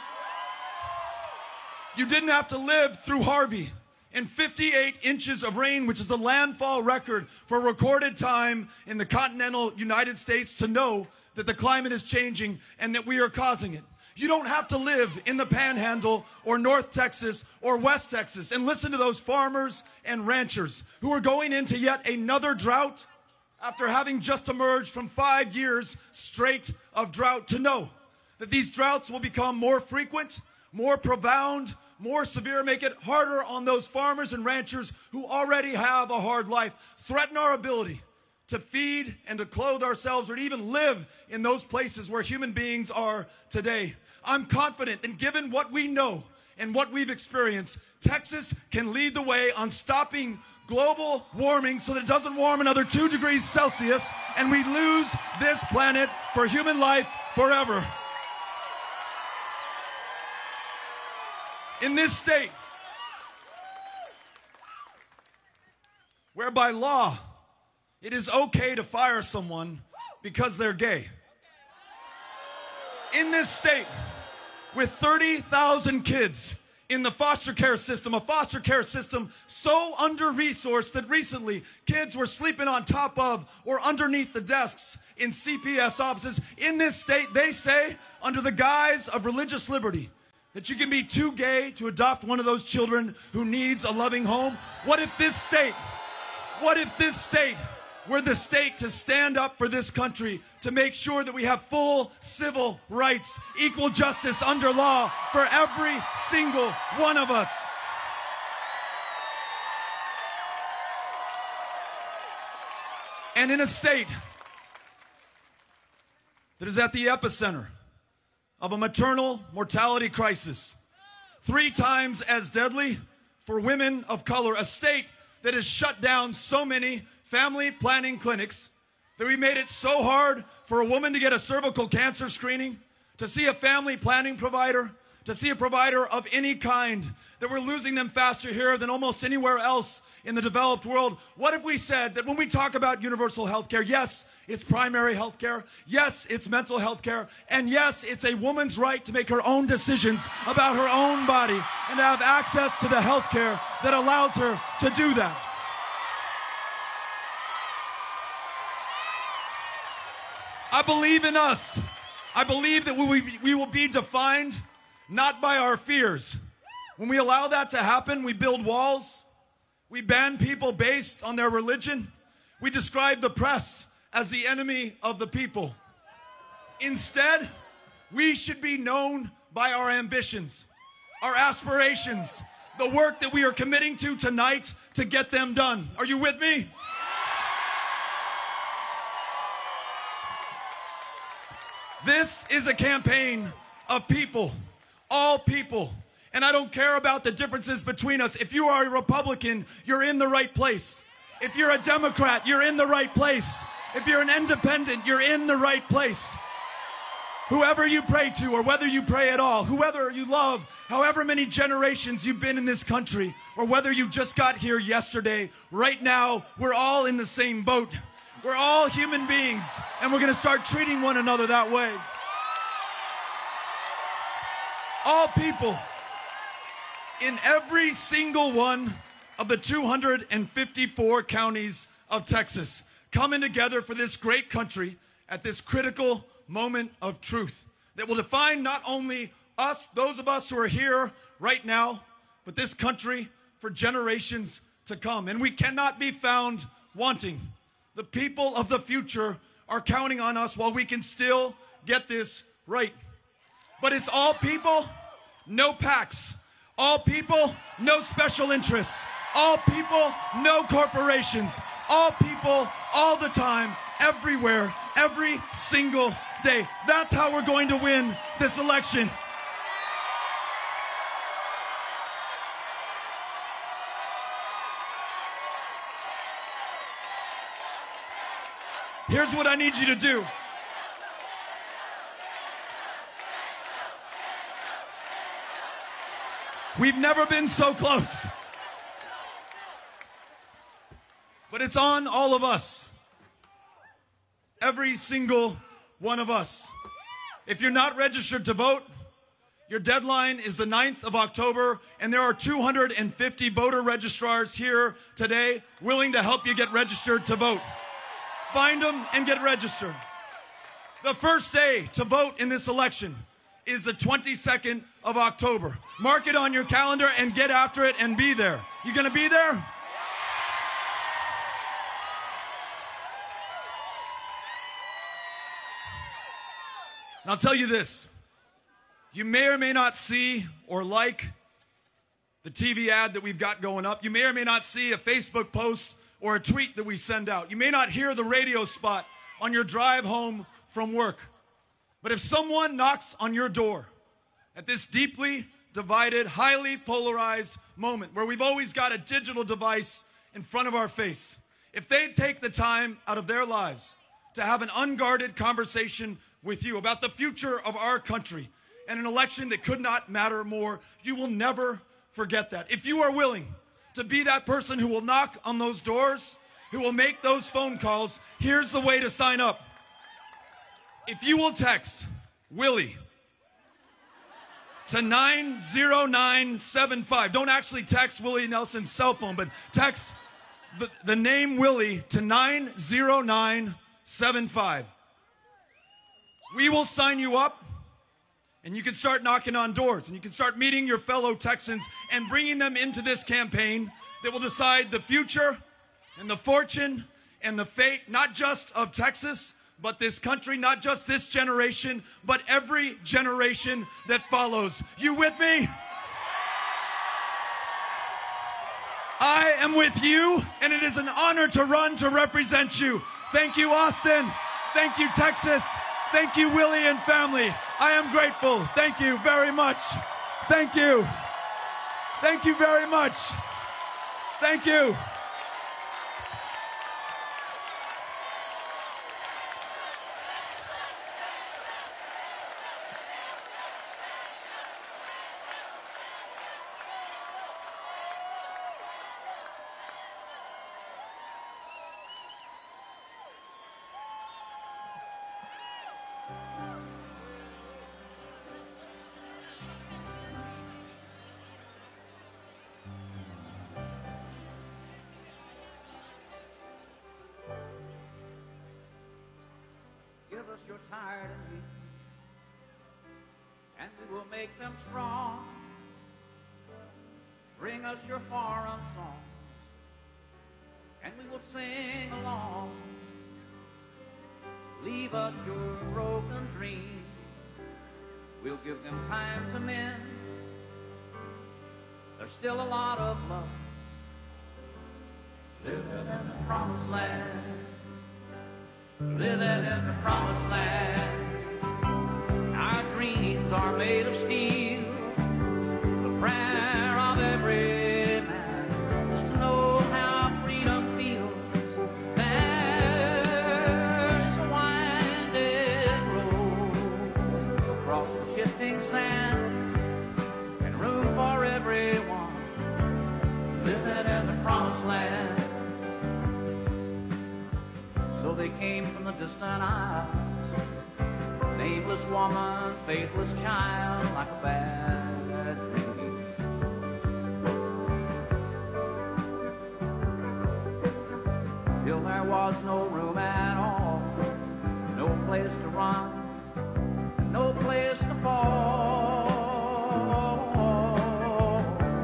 you didn't have to live through Harvey and 58 inches of rain, which is the landfall record for recorded time in the continental United States, to know that the climate is changing and that we are causing it. You don't have to live in the Panhandle or North Texas or West Texas and listen to those farmers and ranchers who are going into yet another drought after having just emerged from 5 years straight of drought, to know that these droughts will become more frequent, more profound, more severe, make it harder on those farmers and ranchers who already have a hard life, threaten our ability to feed and to clothe ourselves or to even live in those places where human beings are today. I'm confident that given what we know and what we've experienced, Texas can lead the way on stopping global warming so that it doesn't warm another 2 degrees Celsius and we lose this planet for human life forever. In this state, where by law it is okay to fire someone because they're gay. In this state, with 30,000 kids in the foster care system, a foster care system so under-resourced that recently kids were sleeping on top of or underneath the desks in CPS offices. In this state, they say, under the guise of religious liberty, that you can be too gay to adopt one of those children who needs a loving home. What if this state were the state to stand up for this country, to make sure that we have full civil rights, equal justice under law for every single one of us? And in a state that is at the epicenter of a maternal mortality crisis, 3 times as deadly for women of color, a state that has shut down so many family planning clinics that we made it so hard for a woman to get a cervical cancer screening, to see a family planning provider, to see a provider of any kind, that we're losing them faster here than almost anywhere else in the developed world. What if we said that when we talk about universal health care, yes, it's primary health care, yes, it's mental health care, and yes, it's a woman's right to make her own decisions about her own body and to have access to the health care that allows her to do that. I believe in us. I believe that we will be defined not by our fears. When we allow that to happen, we build walls. We ban people based on their religion. We describe the press as the enemy of the people. Instead, we should be known by our ambitions, our aspirations, the work that we are committing to tonight to get them done. Are you with me? This is a campaign of people, all people. And I don't care about the differences between us. If you are a Republican, you're in the right place. If you're a Democrat, you're in the right place. If you're an independent, you're in the right place. Whoever you pray to, or whether you pray at all, whoever you love, however many generations you've been in this country, or whether you just got here yesterday, right now, we're all in the same boat. We're all human beings, and we're going to start treating one another that way. All people in every single one of the 254 counties of Texas coming together for this great country at this critical moment of truth that will define not only us, those of us who are here right now, but this country for generations to come. And we cannot be found wanting. The people of the future are counting on us while we can still get this right. But it's all people, no PACs. All people, no special interests. All people, no corporations. All people, all the time, everywhere, every single day. That's how we're going to win this election. Here's what I need you to do. We've never been so close. But it's on all of us. Every single one of us. If you're not registered to vote, your deadline is the 9th of October, and there are 250 voter registrars here today willing to help you get registered to vote. Find them and get registered. The first day to vote in this election is the 22nd of October. Mark it on your calendar and get after it and be there. You gonna be there? And I'll tell you this. You may or may not see or like the TV ad that we've got going up. You may or may not see a Facebook post or a tweet that we send out. You may not hear the radio spot on your drive home from work. But if someone knocks on your door at this deeply divided, highly polarized moment where we've always got a digital device in front of our face, if they take the time out of their lives to have an unguarded conversation with you about the future of our country and an election that could not matter more, you will never forget that. If you are willing to be that person who will knock on those doors, who will make those phone calls, here's the way to sign up. If you will text Willie to 90975, don't actually text Willie Nelson's cell phone, but text the name Willie to 90975. We will sign you up, and you can start knocking on doors, and you can start meeting your fellow Texans and bringing them into this campaign that will decide the future and the fortune and the fate, not just of Texas, but this country, not just this generation, but every generation that follows. You with me? I am with you, and it is an honor to run to represent you. Thank you, Austin. Thank you, Texas. Thank you, Willie and family. I am grateful. Thank you very much. Thank you. Thank you very much. Thank you. Give us your tired and weak. and we will make them strong. Bring us your foreign song, and we will sing along. Leave us your broken dreams, we'll give them time to mend. There's still a lot of love living in the promised land, living in the promised land. Our dreams are made of steel, the prayer of every man is to know how freedom feels. There's a winding road across the shifting sand, and room for everyone living in the promised land. So they came from the distant isle, nameless woman, faithless child, like a bad dream. Till there was no room at all, no place to run, no place to fall.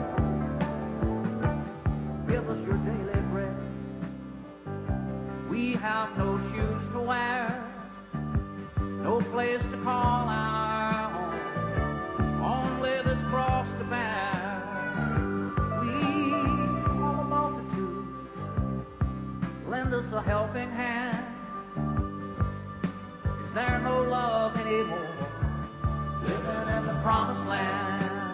Give us your daily bread, we have no shoes to wear, no place to call our own, only this cross to bear. We call a multitude, lend us a helping hand. Is there no love anymore living in the promised land?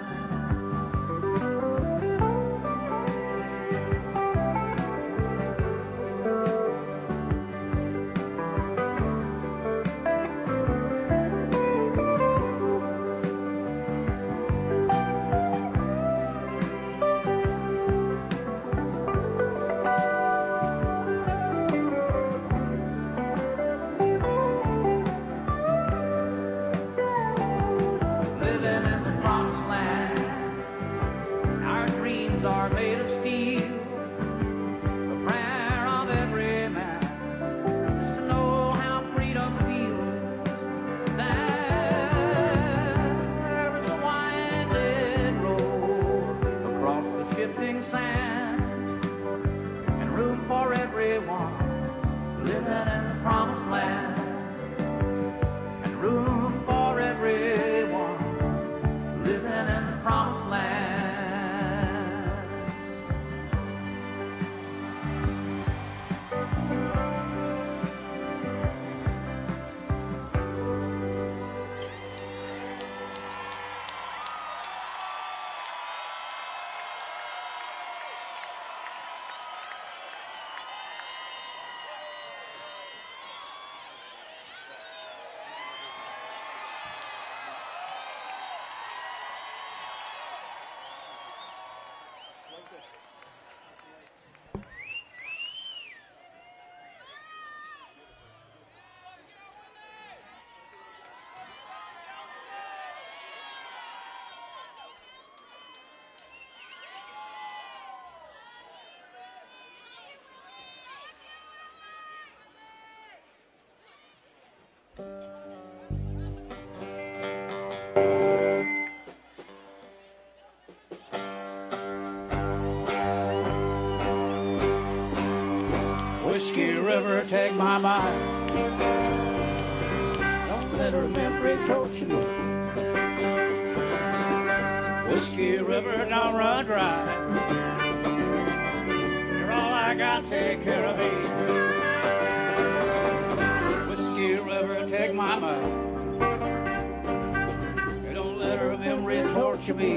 Whiskey River, take my mind. Don't let her memory torture me. Whiskey River, don't run dry. You're all I got, take care of me. Whiskey River, take my mind. Don't let her memory torture me.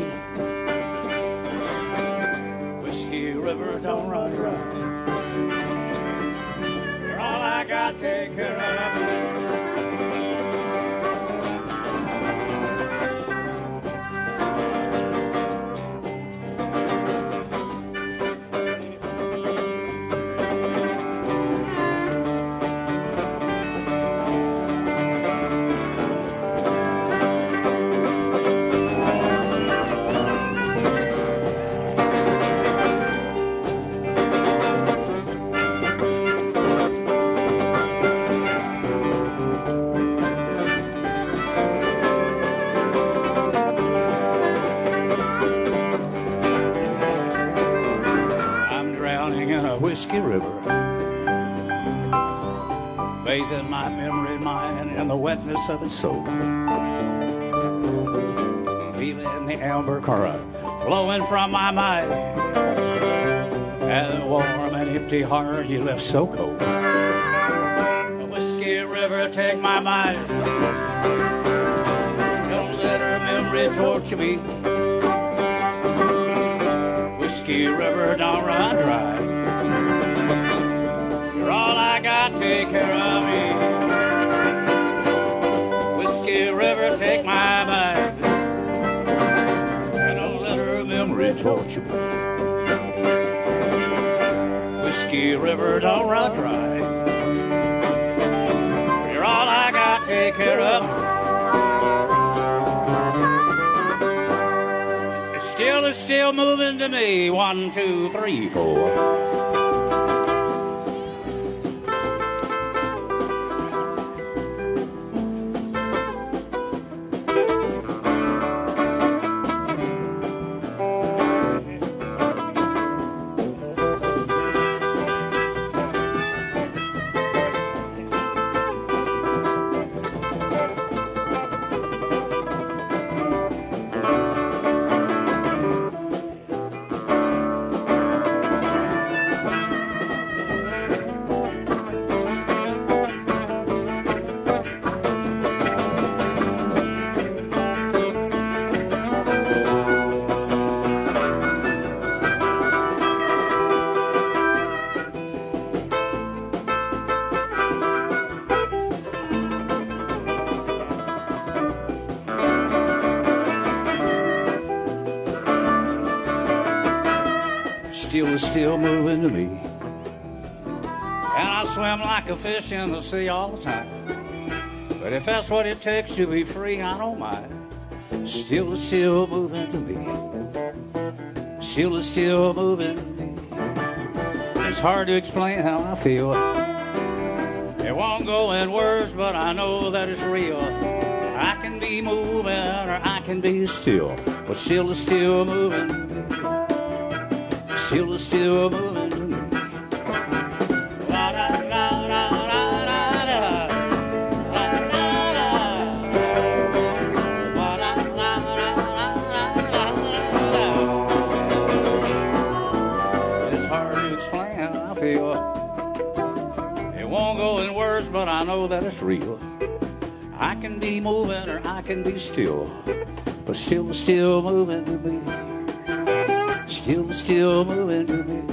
Whiskey River, don't run dry. All I got, take care of me. faith in my memory, mine, and the wetness of its soul. Feeling the amber current flowing from my mind, and the warm and empty heart you left so cold. The Whiskey River take my mind. Don't let her memory torture me. Whiskey River, don't run dry. You're all I got, take care of me. Whiskey River, take my mind. And don't let her memory torture me. Whiskey River, don't run dry. You're all I got, take care of me. It's still moving to me. 1, 2, 3, 4. Still moving to me. And I swim like a fish in the sea all the time. But if that's what it takes to be free, I don't mind. Still moving to me. Still moving to me. It's hard to explain how I feel. It won't go in words, but I know that it's real. I can be moving or I can be still, but still moving to me. Still moving to me. La, la, la, la, la, la, la. La, la, la. La, la, la, la, la, la. It's hard to explain how I feel. It won't go in words, but I know that it's real. I can be moving or I can be still, but still moving to me. Still moving to me.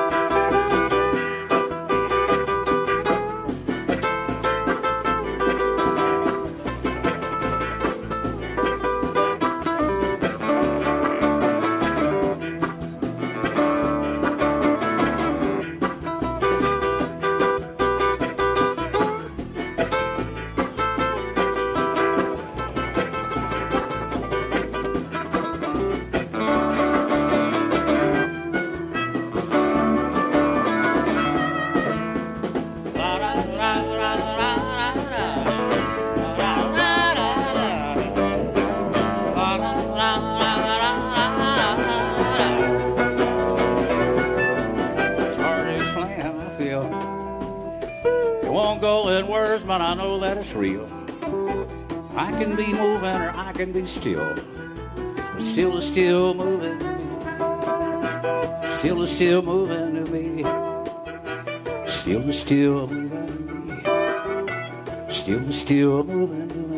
But I know that it's real. I can be moving or I can be still, but still moving to me. Still moving to me. Still moving to me. Still moving to me.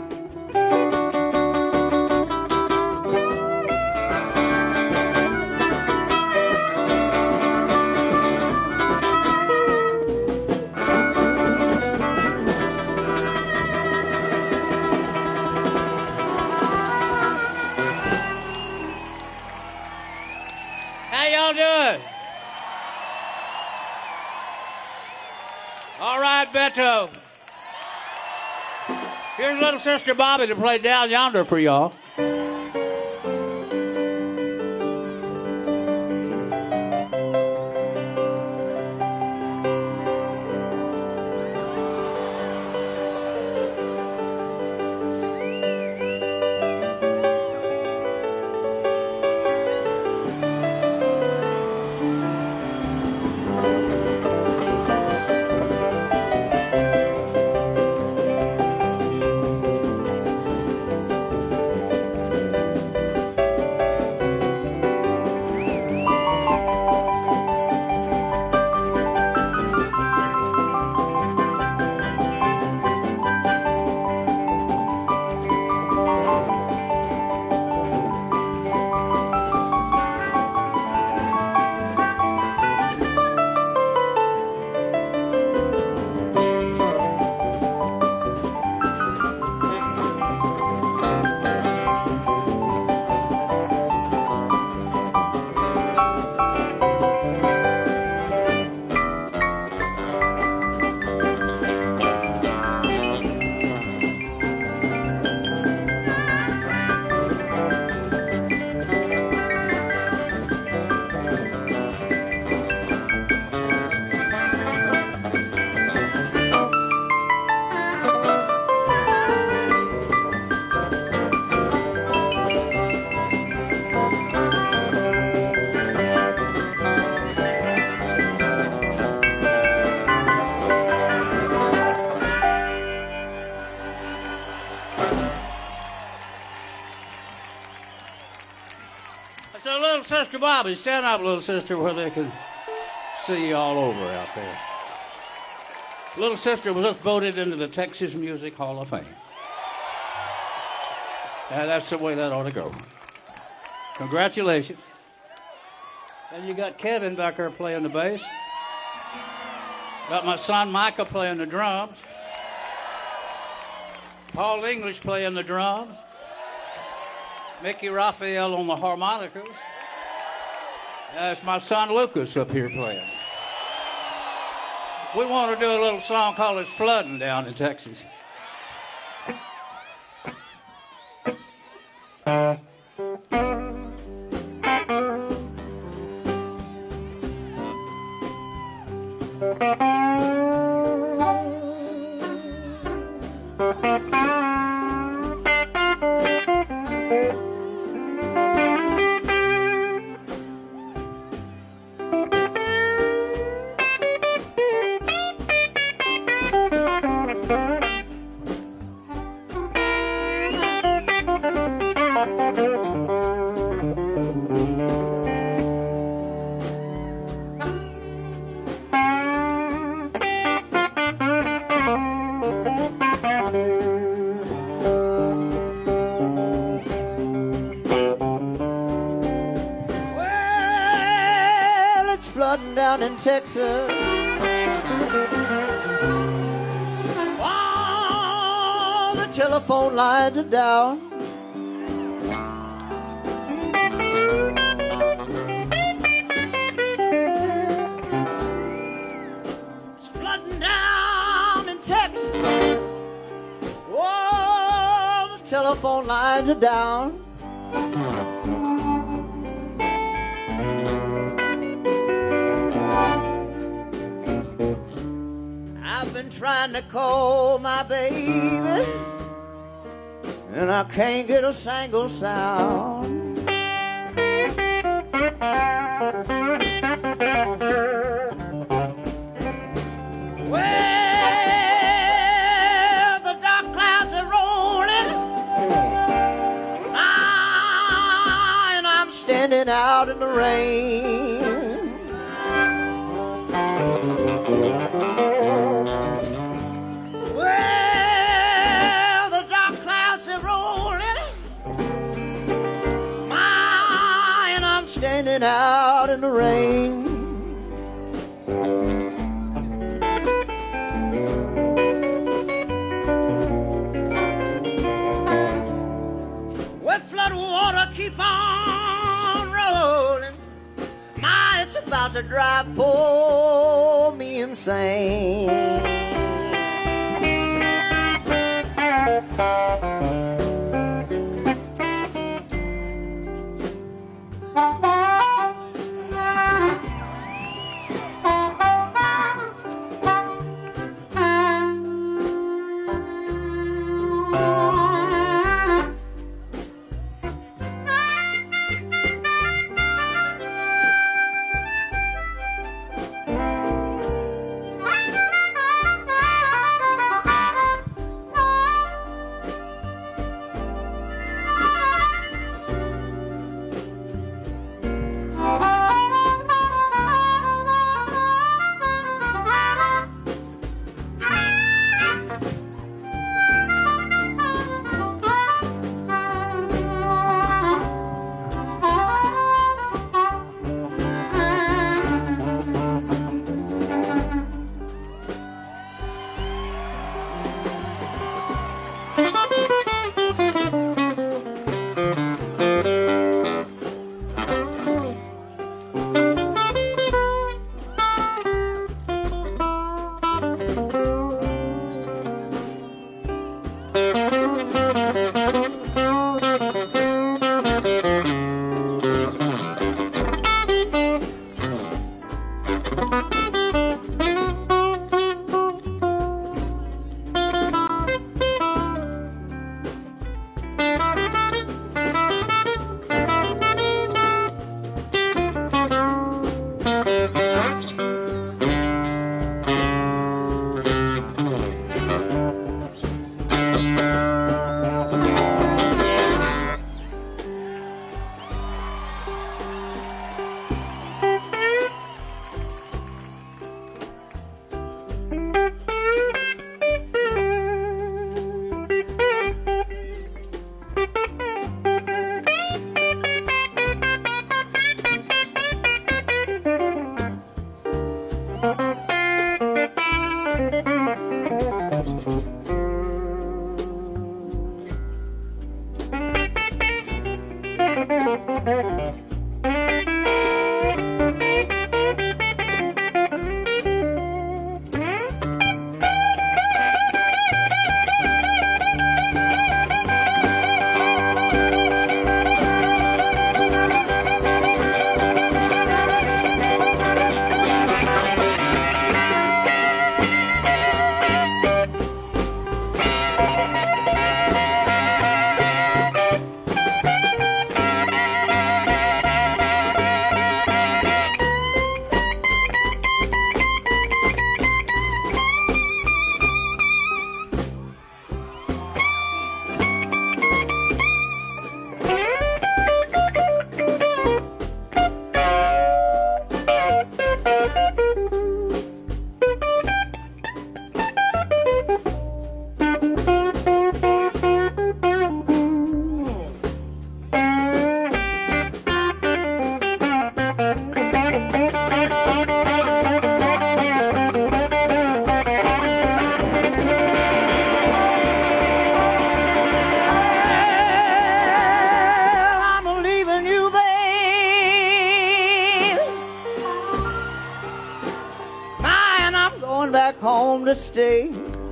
Beto. Here's little sister Bobby to play Down Yonder for y'all. Sister Bobby, stand up, little sister, where they can see you all over out there. Little sister was just voted into the Texas Music Hall of Fame. That's the way that ought to go. Congratulations. And you got Kevin back there playing the bass. Got my son Micah playing the drums. Paul English playing the drums. Mickey Raphael on the harmonicas. That's my son Lucas up here playing. We want to do a little song called It's Flooding down in Texas. Down in Texas, all the telephone lines are down. It's flooding down in Texas, all the telephone lines are down. Trying to call my baby, and I can't get a single sound. Well, the dark clouds are rolling, and I'm standing out in the rain. Standing out in the rain. Wet flood water keep on rolling. My, it's about to drive poor me insane. home to stay.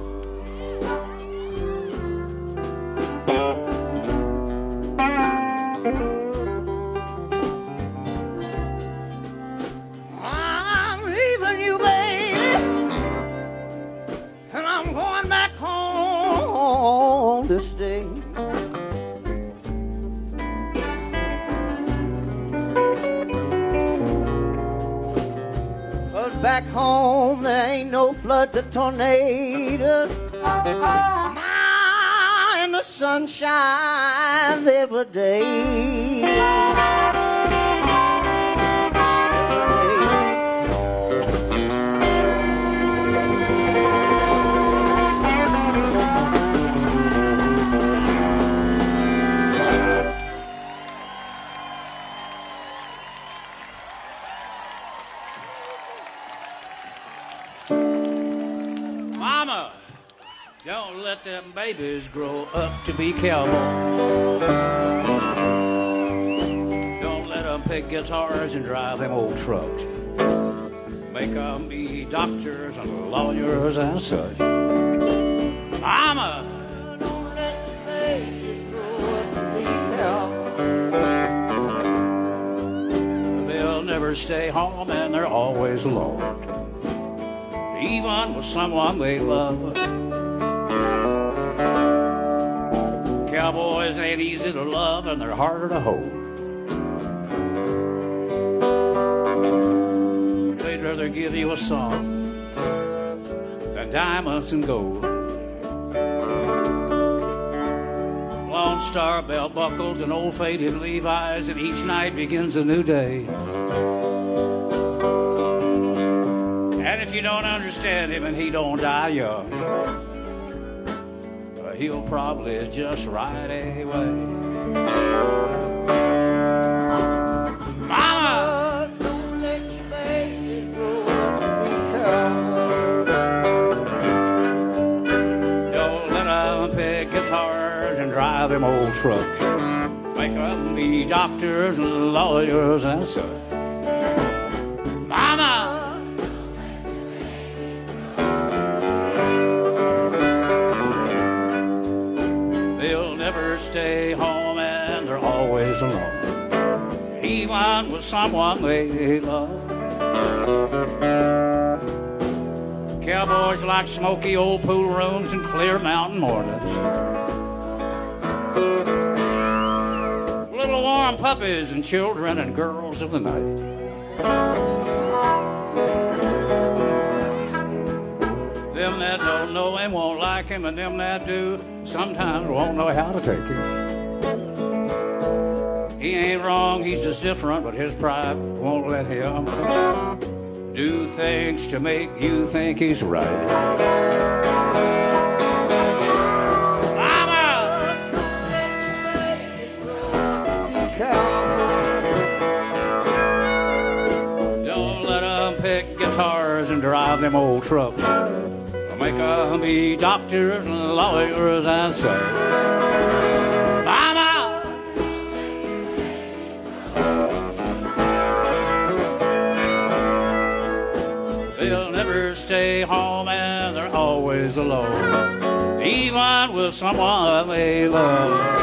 I'm leaving you, baby, and I'm going back home to stay. Back home, there ain't no floods or tornadoes. And the sun shines every day. Mama, don't let them babies grow up to be cowboys. Don't let them pick guitars and drive them old trucks. Make them be doctors and lawyers and such. Mama, don't let the babies grow up to be cowboys. They'll never stay home and they're always alone. Even with someone they love. Cowboys ain't easy to love and they're harder to hold. They'd rather give you a song than diamonds and gold. Lone Star belt buckles and old faded Levi's, and each night begins a new day. And if you don't understand him and he don't die young, he'll probably just ride away. Mama, don't let your baby grow up to be cowboys. Don't let them pick guitars and drive them old trucks. Make them be doctors and lawyers and such. Mama, they'll never stay home and they're always alone. Even with someone they love. Cowboys like smoky old pool rooms and clear mountain mornings. Little warm puppies and children and girls of the night. Them that don't know him won't like him, and them that do sometimes won't know how to take him. He ain't wrong, he's just different, but his pride won't let him do things to make you think he's right. Mama! Don't let them pick guitars and drive them old trucks. Make 'em be doctors and lawyers and say, Mama! They'll never stay home and they're always alone, even with someone they love.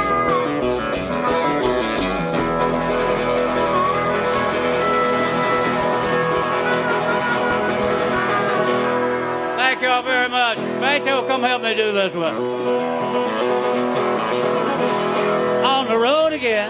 Thank you all very much. Beto, come help me do this one. On the road again.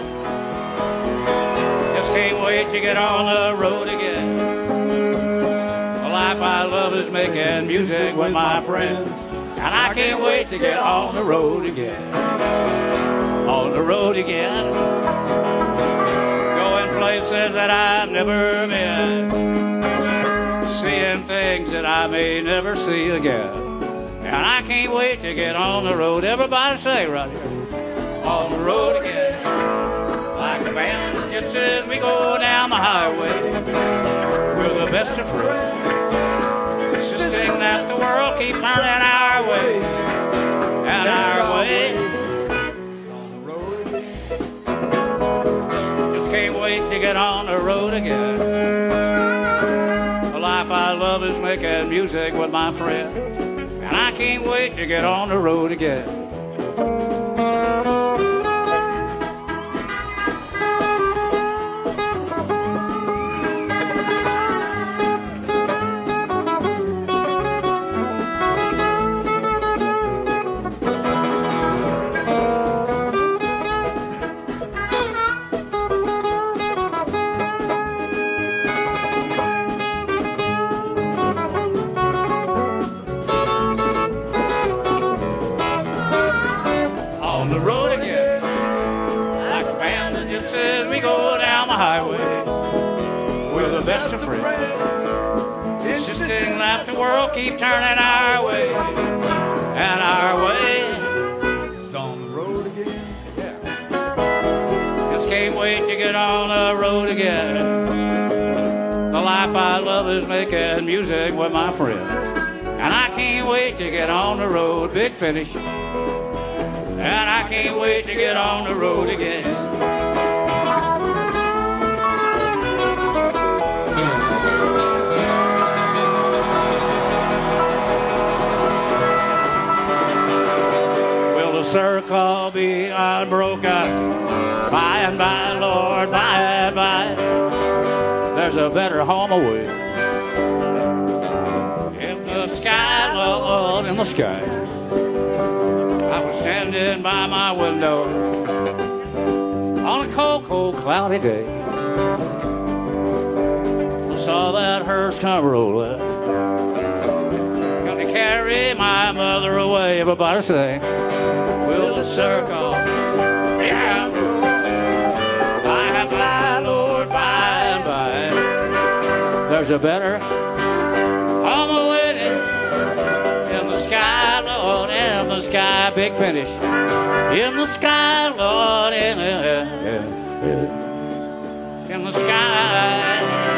Just can't wait to get on the road again. The life I love is making music with my friends. And I can't wait to get on the road again. On the road again. Going places that I've never been. Seeing things that I may never see again. And I can't wait to get on the road. Everybody say right here. On the road again. Like a band of gypsies, we go down the highway. We're the best of friends. Insisting that the world keep turning our way. And our way. On the road again. Just can't wait to get on the road again. The life I love is making music with my friends. And I can't wait to get on the road again. Insisting that the world keep turning our way, and our way is on the road again. Yeah. Just can't wait to get on the road again. The life I love is making music with my friends, and I can't wait to get on the road. Big finish. And I can't wait to get on the road again. Circle be unbroken. By and by, Lord, by and by, there's a better home away. In the sky, Lord, in the sky, I was standing by my window on a cold, cold, cloudy day. I saw that hearse come rolling, gonna carry my mother away. Everybody say, will the circle be unbroken? By and by, Lord, by and by, there's a better home awaiting. In the sky, Lord, in the sky, big finish. In the sky, Lord, in the sky.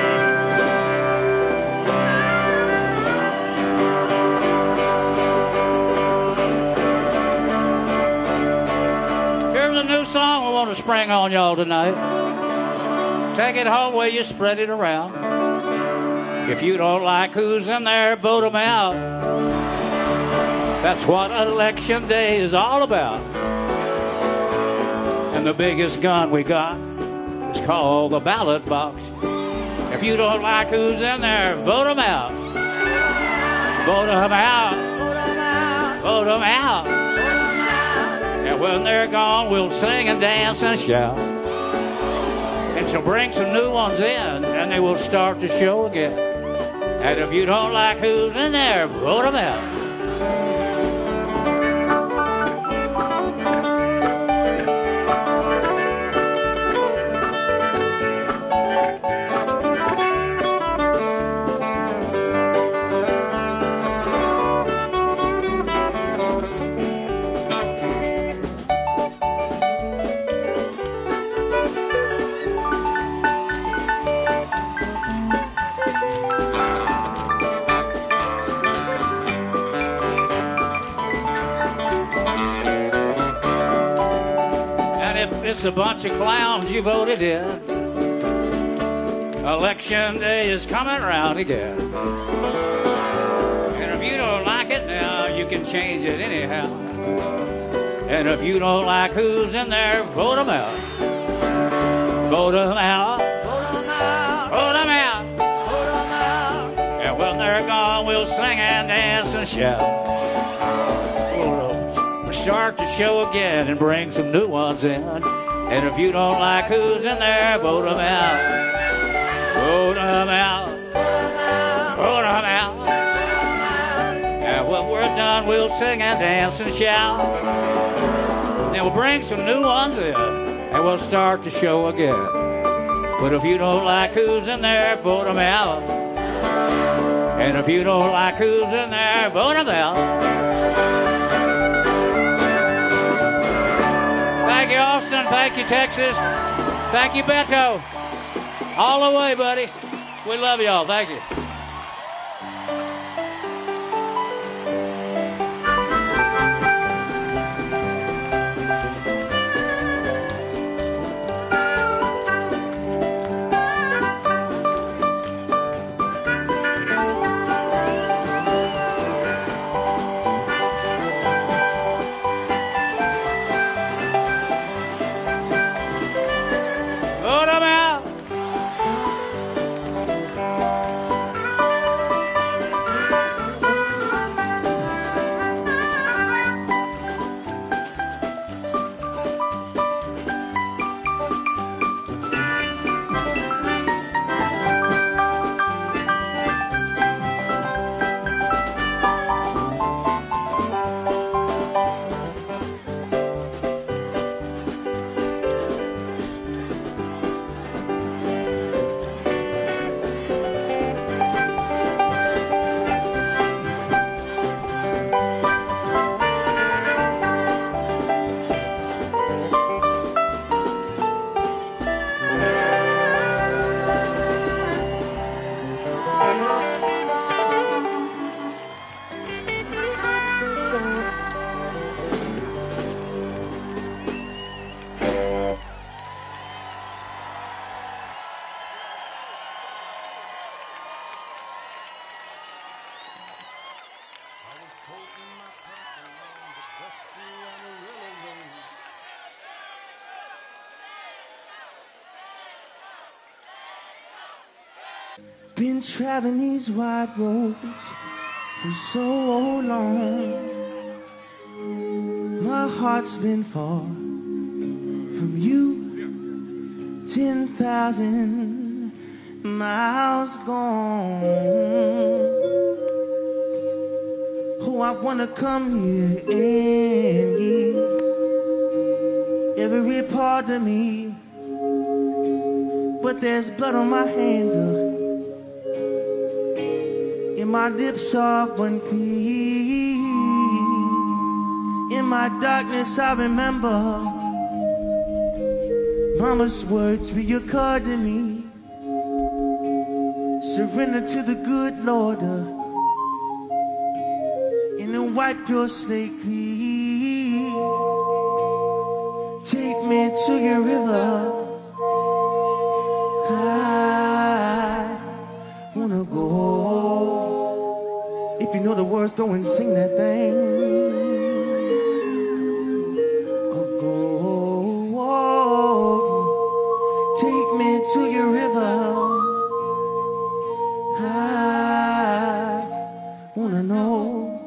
Song I want to spring on y'all tonight. Take it home where you spread it around. If you don't like who's in there, vote them out. That's what election day is all about. And the biggest gun we got is called the ballot box. If you don't like who's in there, vote them out. Vote them out. Vote them out. And when they're gone, we'll sing and dance and shout. And she'll bring some new ones in, and they will start the show again. And if you don't like who's in there, vote them out. just a bunch of clowns you voted in. Election day is coming around again. And if you don't like it now, you can change it anyhow. And if you don't like who's in there, vote them out. Vote them out. Vote 'em out. Vote them out. Vote 'em out. And when they're gone, we'll sing and dance and shout. We'll start the show again and bring some new ones in. And if you don't like who's in there, vote them out. Vote them out. Vote them out. And when we're done, we'll sing and dance and shout. Then we'll bring some new ones in, and we'll start the show again. But if you don't like who's in there, vote them out. And if you don't like who's in there, vote them out. Thank you, Austin. Thank you, Texas. Thank you, Beto. All the way, buddy. We love y'all. Thank you. Vote 'em out. Been traveling these wide roads for so long. My heart's been far from you. 10,000 miles gone. Oh, I wanna come here and give every part of me, but there's blood on my hands. And my lips are unclean. In my darkness I remember Mama's words reoccurred to me. Surrender to the good Lord, and then wipe your slate clean. Take me to your river. I wanna go. If you know the words, go and sing that thing. Go, take me to your river. I wanna know.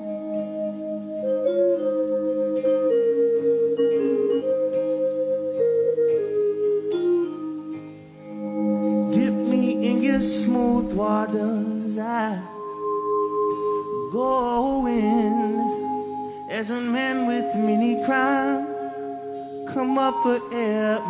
Dip me in your smooth waters. I go in as a man with many crimes. Come up for air.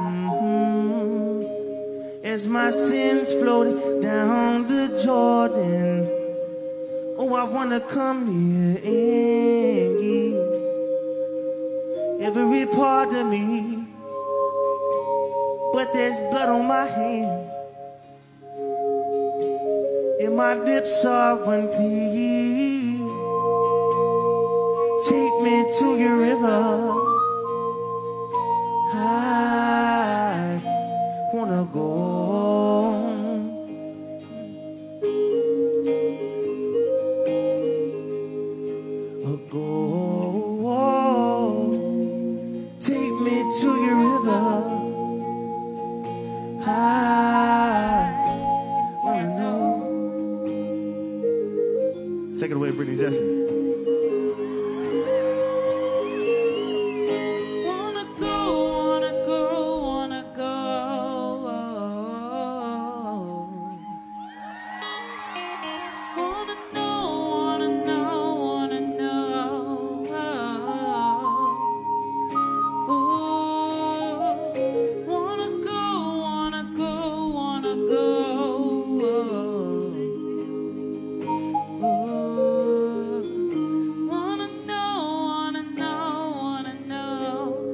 As my sins floated down the Jordan. Oh, I wanna come near and give every part of me, but there's blood on my hands, and my lips are unclean. Take me to your river. I take me to your river. I wanna know. Take it away, Brittany Jesse. Wanna go, wanna go, wanna go. Wanna know, wanna know, wanna know. Oh, wanna go, wanna go, wanna go. Oh, wanna know, wanna know, wanna know.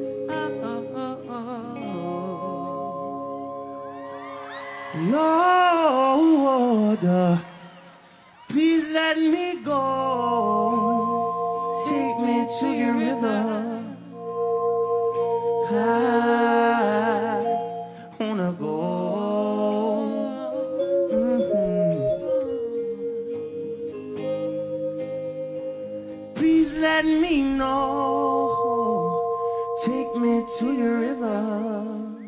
Lord, please let me go. Take me to your river. I wanna go. Please let me know. Take me to your river.